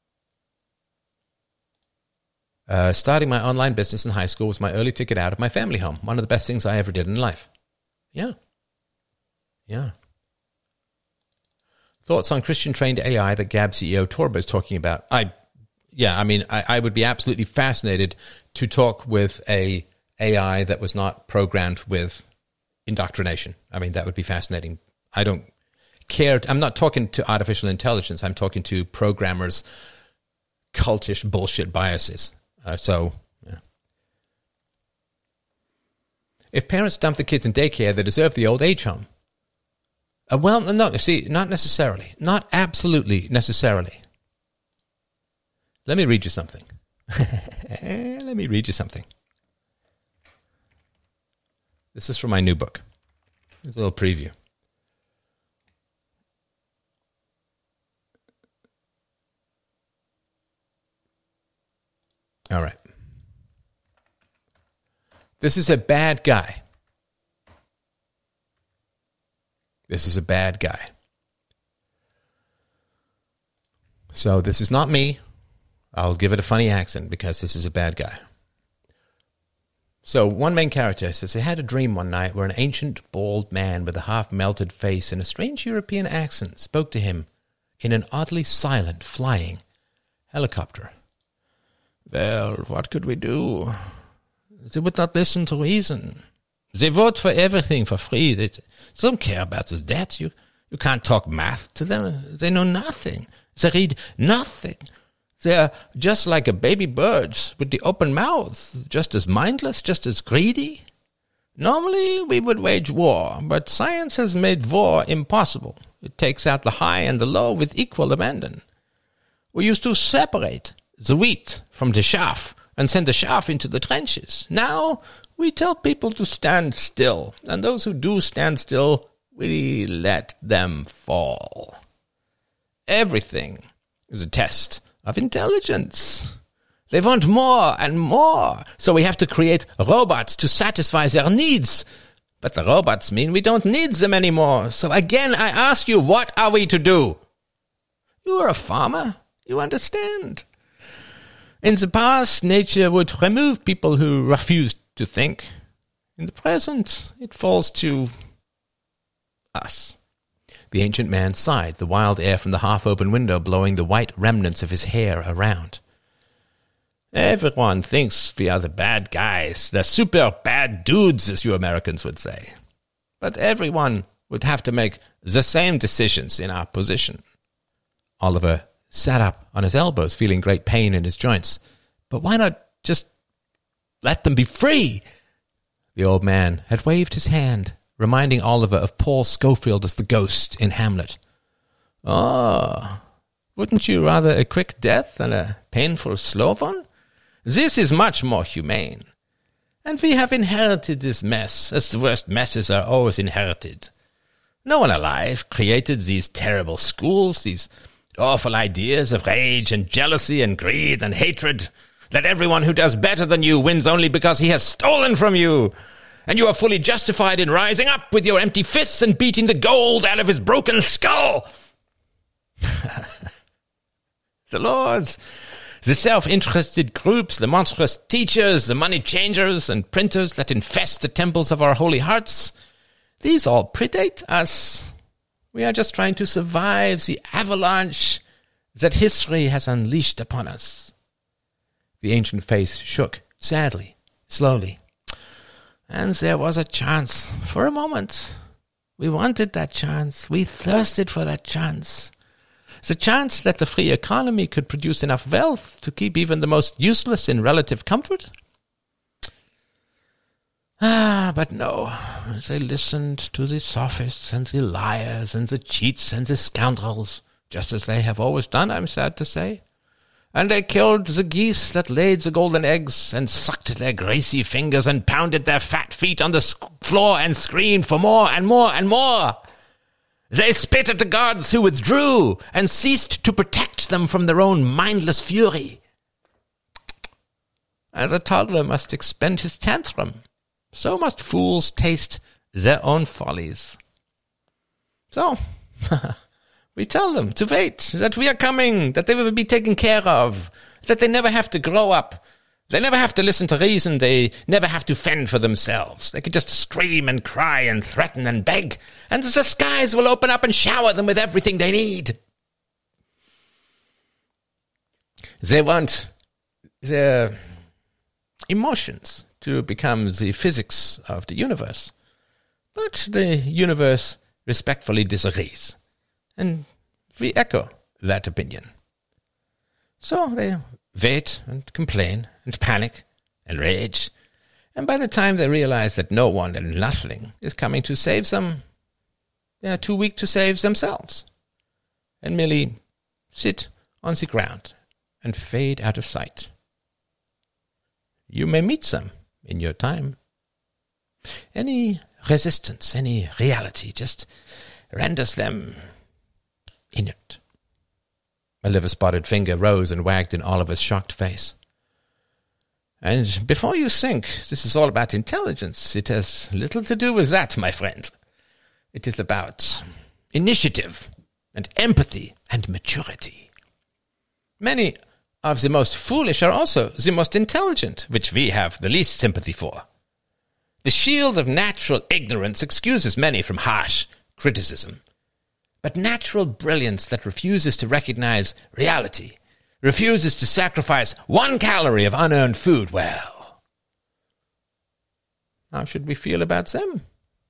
Uh, starting my online business in high school was my early ticket out of my family home. One of the best things I ever did in life. Yeah. Yeah. Thoughts on Christian-trained A I that Gab C E O Torba is talking about? I, yeah, I mean, I, I would be absolutely fascinated to talk with a A I that was not programmed with indoctrination. I mean, that would be fascinating. I don't care. I'm not talking to artificial intelligence. I'm talking to programmers' cultish bullshit biases. Uh, so, yeah. If parents dump the kids in daycare, they deserve the old age home. Uh, well, no, see, not necessarily. Not absolutely necessarily. Let me read you something. Let me read you something. This is from my new book. Here's a little preview. All right. This is a bad guy. This is a bad guy. So this is not me. I'll give it a funny accent because this is a bad guy. So one main character says, I had a dream one night where an ancient, bald man with a half-melted face and a strange European accent spoke to him in an oddly silent, flying helicopter. Well, what could we do? They would not listen to reason. They vote for everything for free. They, they don't care about the debt. You, you can't talk math to them. They know nothing. They read nothing. They're just like a baby bird with the open mouth, just as mindless, just as greedy. Normally, we would wage war, but science has made war impossible. It takes out the high and the low with equal abandon. We used to separate the wheat from the chaff and send the chaff into the trenches. Now we tell people to stand still, and those who do stand still, we let them fall. Everything is a test of intelligence. They want more and more, so we have to create robots to satisfy their needs. But the robots mean we don't need them anymore. So again, I ask you, what are we to do? You are a farmer. You understand. In the past, nature would remove people who refused to think. In the present, it falls to us. The ancient man sighed, the wild air from the half-open window blowing the white remnants of his hair around. Everyone thinks we are the bad guys, the super bad dudes, as you Americans would say. But everyone would have to make the same decisions in our position. Oliver sat up on his elbows, feeling great pain in his joints. But why not just let them be free? The old man had waved his hand, reminding Oliver of Paul Scofield as the ghost in Hamlet. Ah, Wouldn't you rather a quick death than a painful slow one? This is much more humane. And we have inherited this mess, as the worst messes are always inherited. No one alive created these terrible schools, these awful ideas of rage and jealousy and greed and hatred, that everyone who does better than you wins only because he has stolen from you, and you are fully justified in rising up with your empty fists and beating the gold out of his broken skull. The lords, the self-interested groups, the monstrous teachers, the money changers and printers that infest the temples of our holy hearts, these all predate us. We are just trying to survive the avalanche that history has unleashed upon us. The ancient face shook sadly, slowly. And there was a chance, for a moment. We wanted that chance. We thirsted for that chance. The chance that the free economy could produce enough wealth to keep even the most useless in relative comfort? Ah, but no. They listened to the sophists and the liars and the cheats and the scoundrels, just as they have always done, I'm sad to say. And they killed the geese that laid the golden eggs and sucked their greasy fingers and pounded their fat feet on the sc- floor and screamed for more and more and more. They spit at the gods who withdrew and ceased to protect them from their own mindless fury. As a toddler must expend his tantrum, so must fools taste their own follies. So, we tell them to wait, that we are coming, that they will be taken care of, that they never have to grow up. They never have to listen to reason. They never have to fend for themselves. They can just scream and cry and threaten and beg, and the skies will open up and shower them with everything they need. They want their emotions to become the physics of the universe. But the universe respectfully disagrees, and we echo that opinion. So they wait and complain and panic and rage, and by the time they realize that no one and nothing is coming to save them, they are too weak to save themselves, and merely sit on the ground and fade out of sight. You may meet them in your time. Any resistance, any reality just renders them inert. A liver-spotted finger rose and wagged in Oliver's shocked face. And before you think this is all about intelligence, it has little to do with that, my friend. It is about initiative and empathy and maturity. Many of the most foolish are also the most intelligent, which we have the least sympathy for. The shield of natural ignorance excuses many from harsh criticism. But natural brilliance that refuses to recognize reality, refuses to sacrifice one calorie of unearned food, well, how should we feel about them?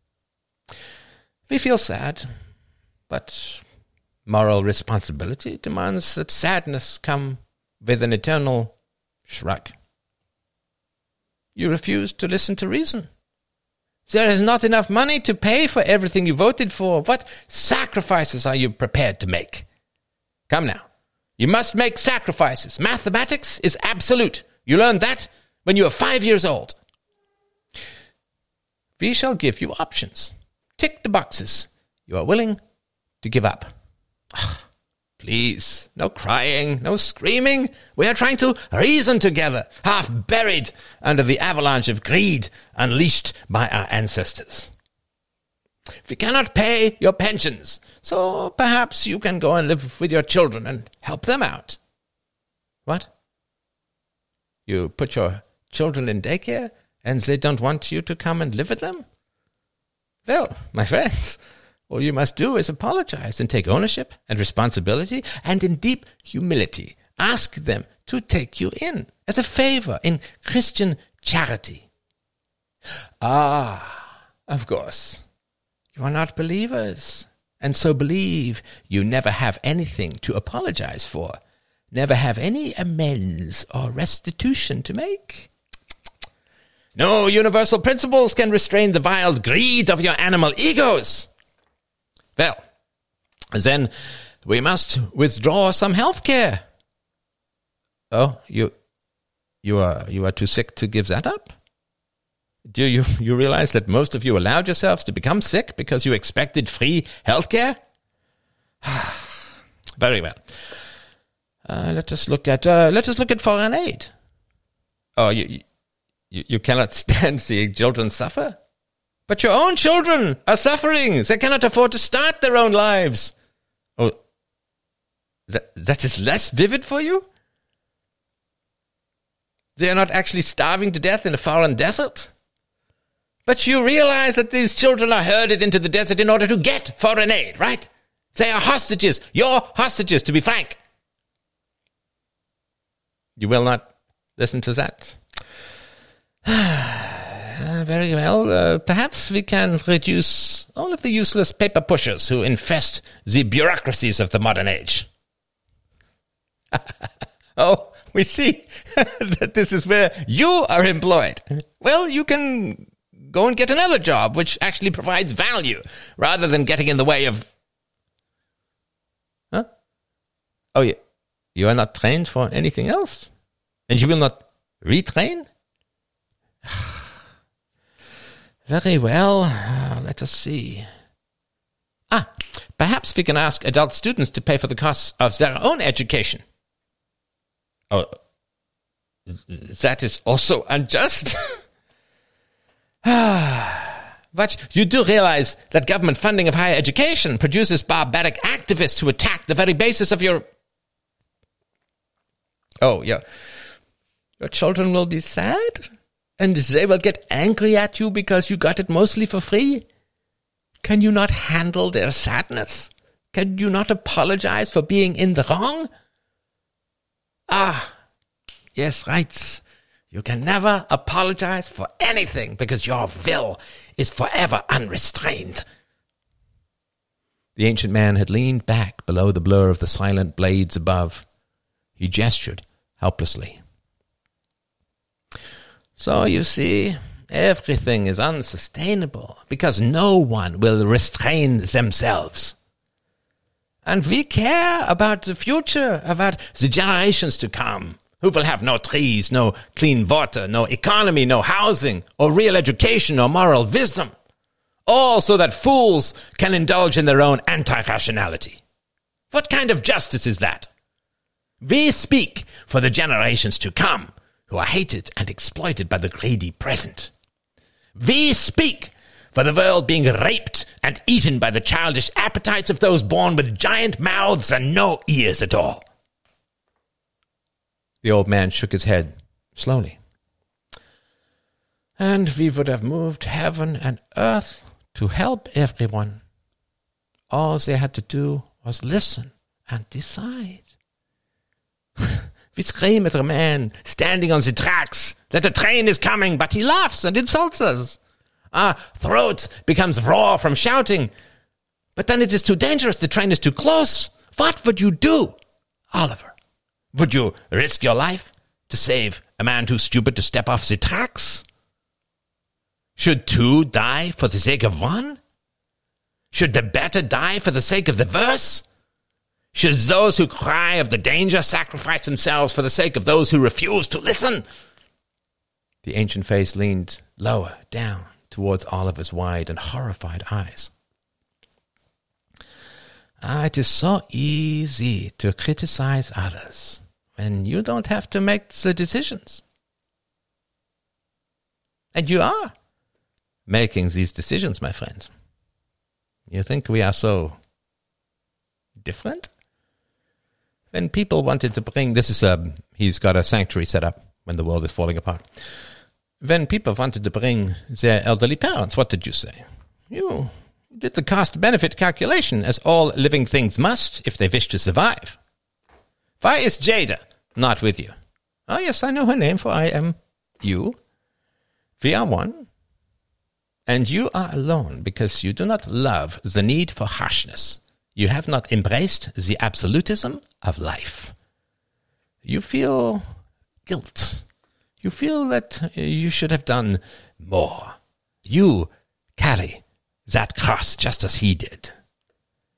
We feel sad, but moral responsibility demands that sadness come with an eternal shrug. You refuse to listen to reason. There is not enough money to pay for everything you voted for. What sacrifices are you prepared to make? Come now. You must make sacrifices. Mathematics is absolute. You learned that when you were five years old. We shall give you options. Tick the boxes. You are willing to give up. Please, no crying, no screaming. We are trying to reason together, half buried under the avalanche of greed unleashed by our ancestors. We cannot pay your pensions, so perhaps you can go and live with your children and help them out. What? You put your children in daycare and they don't want you to come and live with them? Well, my friends, all you must do is apologize and take ownership and responsibility, and in deep humility ask them to take you in as a favor in Christian charity. Ah, of course. You are not believers, and so believe you never have anything to apologize for, never have any amends or restitution to make. No universal principles can restrain the wild greed of your animal egos. Well, then we must withdraw some health care. Oh, you, you are, you are too sick to give that up? Do you, you realize that most of you allowed yourselves to become sick because you expected free health care? Very well. Uh, let us look at, uh, let us look at foreign aid. Oh, you, you, you cannot stand seeing children suffer? But your own children are suffering. They cannot afford to start their own lives. Oh, that, that is less vivid for you? They are not actually starving to death in a foreign desert? But you realize that these children are herded into the desert in order to get foreign aid, right? They are hostages. You're hostages, to be frank. You will not listen to that? Uh, very well. Uh, perhaps we can reduce all of the useless paper pushers who infest the bureaucracies of the modern age. Oh, we see that this is where you are employed. Well, you can go and get another job which actually provides value rather than getting in the way of... Huh? Oh, you, you are not trained for anything else? And you will not retrain? Very well. Uh, let us see. Ah, perhaps we can ask adult students to pay for the costs of their own education. Oh, that is also unjust. But you do realize that government funding of higher education produces barbaric activists who attack the very basis of your... Oh, yeah. Your children will be sad? And they will get angry at you because you got it mostly for free? Can you not handle their sadness? Can you not apologize for being in the wrong? Ah, yes, right. You can never apologize for anything because your will is forever unrestrained. The ancient man had leaned back below the blur of the silent blades above. He gestured helplessly. So you see, everything is unsustainable because no one will restrain themselves. And we care about the future, about the generations to come, who will have no trees, no clean water, no economy, no housing, or real education or moral wisdom. All so that fools can indulge in their own anti-rationality. What kind of justice is that? We speak for the generations to come, who are hated and exploited by the greedy present. We speak for the world being raped and eaten by the childish appetites of those born with giant mouths and no ears at all. The old man shook his head slowly. And we would have moved heaven and earth to help everyone. All they had to do was listen and decide. We scream at a man standing on the tracks that a train is coming, but he laughs and insults us. Our throat becomes raw from shouting, but then it is too dangerous. The train is too close. What would you do, Oliver? Would you risk your life to save a man too stupid to step off the tracks? Should two die for the sake of one? Should the better die for the sake of the worse? Should those who cry of the danger sacrifice themselves for the sake of those who refuse to listen? The ancient face leaned lower down towards Oliver's wide and horrified eyes. Ah, it is so easy to criticize others when you don't have to make the decisions. And you are making these decisions, my friend. You think we are so different? When people wanted to bring, this is a, he's got a sanctuary set up when the world is falling apart. When people wanted to bring their elderly parents, what did you say? You did the cost-benefit calculation, as all living things must if they wish to survive. Why is Jada not with you? Oh, yes, I know her name, for I am you. We are one. And you are alone because you do not love the need for harshness. You have not embraced the absolutism of life. You feel guilt. You feel that you should have done more. You carry that cross just as he did.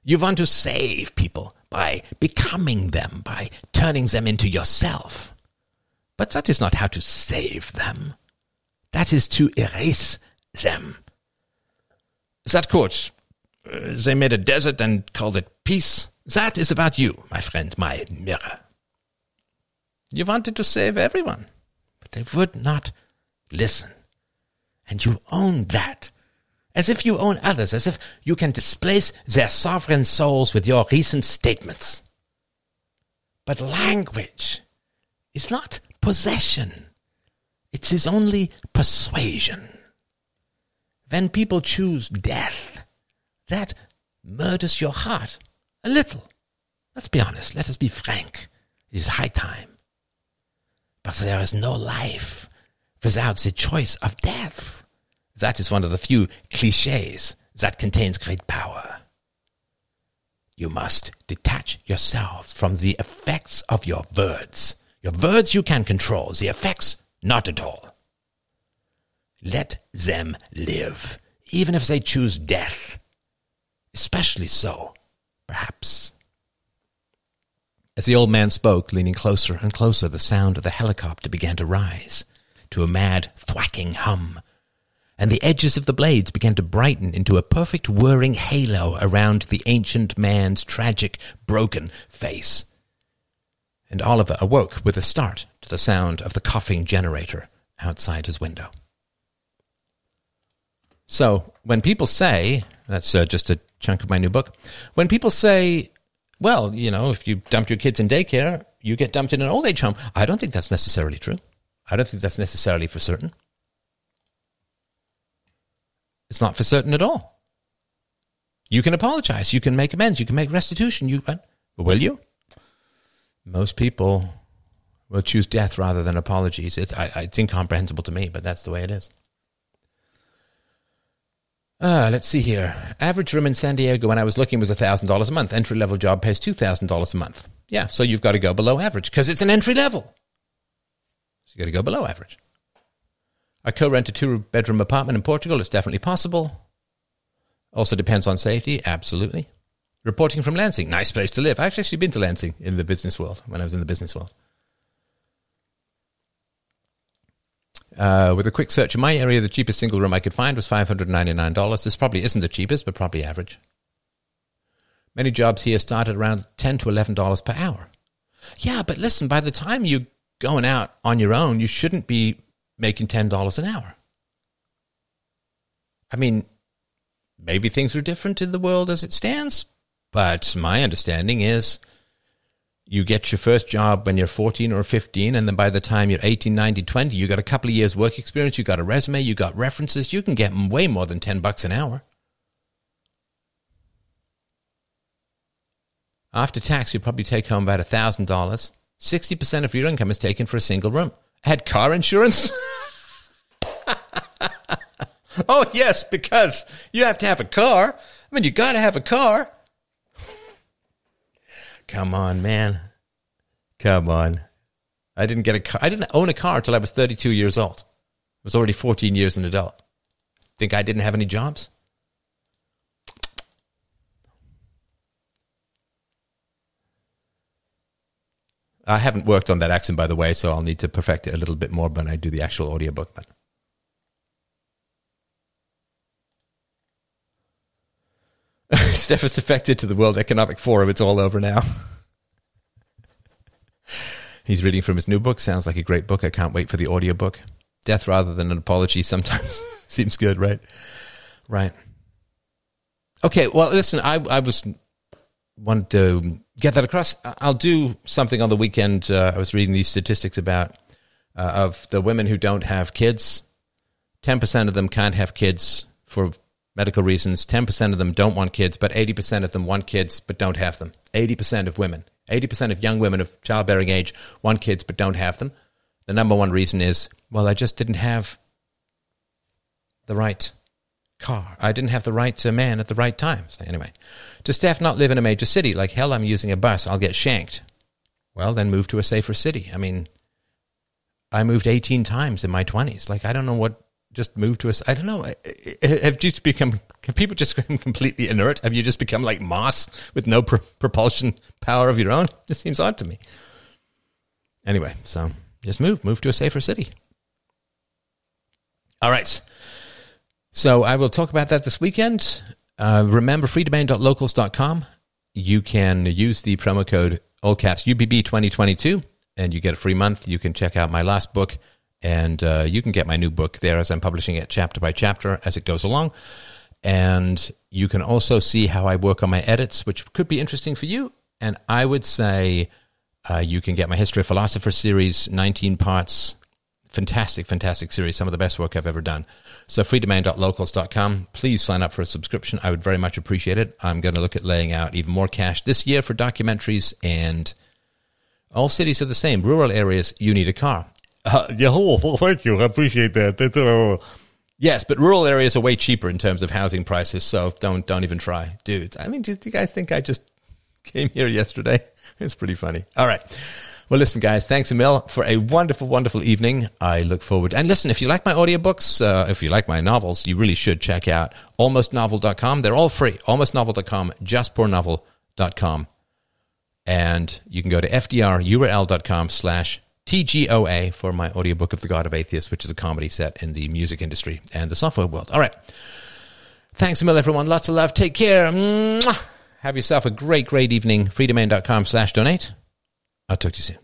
You want to save people by becoming them, by turning them into yourself. But that is not how to save them. That is to erase them. That quote, uh, they made a desert and called it peace. That is about you, my friend, my mirror. You wanted to save everyone, but they would not listen. And you own that. As if you own others, as if you can displace their sovereign souls with your recent statements. But language is not possession. It is only persuasion. When people choose death, that murders your heart a little. Let's be honest. Let us be frank. It is high time. But there is no life without the choice of death. That is one of the few cliches that contains great power. You must detach yourself from the effects of your words. Your words you can control, the effects not at all. Let them live, even if they choose death. Especially so, perhaps. As the old man spoke, leaning closer and closer, the sound of the helicopter began to rise to a mad, thwacking hum, and the edges of the blades began to brighten into a perfect whirring halo around the ancient man's tragic, broken face. And Oliver awoke with a start to the sound of the coughing generator outside his window. So, when people say, that's uh, just a chunk of my new book, when people say, well, you know, if you dump your kids in daycare, you get dumped in an old age home, I don't think that's necessarily true. I don't think that's necessarily for certain. It's not for certain at all. You can apologize. You can make amends. You can make restitution. You, but will you? Most people will choose death rather than apologies. It, I, it's incomprehensible to me, but that's the way it is. Uh, let's see here. Average room in San Diego when I was looking was one thousand dollars a month. Entry-level job pays two thousand dollars a month. Yeah, so you've got to go below average because it's an entry level. So you've got to go below average. I co-rent a two-bedroom apartment in Portugal. It's definitely possible. Also depends on safety. Absolutely. Reporting from Lansing. Nice place to live. I've actually been to Lansing in the business world, when I was in the business world. Uh, with a quick search in my area, the cheapest single room I could find was five hundred ninety-nine dollars. This probably isn't the cheapest, but probably average. Many jobs here start at around ten to eleven dollars per hour. Yeah, but listen, by the time you're going out on your own, you shouldn't be making ten dollars an hour. I mean, maybe things are different in the world as it stands, but my understanding is you get your first job when you're fourteen or fifteen, and then by the time you're eighteen, nineteen, twenty, you got a couple of years work experience, you got a resume, you got references, you can get way more than ten bucks an hour. After tax, you probably take home about one thousand dollars. sixty percent of your income is taken for a single room. Had car insurance? Oh, yes, because you have to have a car. I mean, you got to have a car. Come on, man. Come on. I didn't get a car. I didn't own a car until I was thirty-two years old. I was already fourteen years an adult. Think I didn't have any jobs? I haven't worked on that accent, by the way, so I'll need to perfect it a little bit more when I do the actual audiobook. But Steph has defected to the World Economic Forum. It's all over now. He's reading from his new book. Sounds like a great book. I can't wait for the audiobook. Death rather than an apology sometimes seems good, right? Right. Okay, well, listen, I, I was wanted to get that across. I'll do something on the weekend. Uh, I was reading these statistics about uh, of the women who don't have kids. ten percent of them can't have kids for medical reasons. ten percent of them don't want kids, but eighty percent of them want kids but don't have them. eighty percent of women. eighty percent of young women of childbearing age want kids but don't have them. The number one reason is, well, I just didn't have the right car. I didn't have the right uh, man at the right time. So anyway, does Steph not live in a major city? Like, hell, I'm using a bus. I'll get shanked. Well, then move to a safer city. I mean, I moved eighteen times in my twenties. Like, I don't know what just move to us? I don't know. Have just become? Have people just become completely inert? Have you just become like moss with no pr- propulsion power of your own? This seems odd to me. Anyway, so just move, move to a safer city. All right. So I will talk about that this weekend. Uh, remember, free domain dot locals dot com. You can use the promo code all caps U B B twenty twenty-two, and you get a free month. You can check out my last book, and uh, you can get my new book there as I'm publishing it chapter by chapter as it goes along. And you can also see how I work on my edits, which could be interesting for you. And I would say uh, you can get my History of Philosophers series, nineteen parts. Fantastic, fantastic series. Some of the best work I've ever done. So free domain dot locals dot com. Please sign up for a subscription. I would very much appreciate it. I'm going to look at laying out even more cash this year for documentaries, and all cities are the same. Rural areas, you need a car. Uh, yeah, oh, well, thank you. I appreciate that. That's, uh, yes, but rural areas are way cheaper in terms of housing prices, so don't don't even try. Dudes, I mean, do you guys think I just came here yesterday? It's pretty funny. All right. Well, listen, guys, thanks a mil for a wonderful, wonderful evening. I look forward. And listen, if you like my audiobooks, uh, if you like my novels, you really should check out almost novel dot com. They're all free. almost novel dot com, just poor novel dot com. And you can go to f d r u r l dot com slash T G O A for my audiobook of The God of Atheists, which is a comedy set in the music industry and the software world. All right. Thanks a mil, everyone. Lots of love. Take care. Mwah. Have yourself a great, great evening. free domain dot com slash donate. I'll talk to you soon.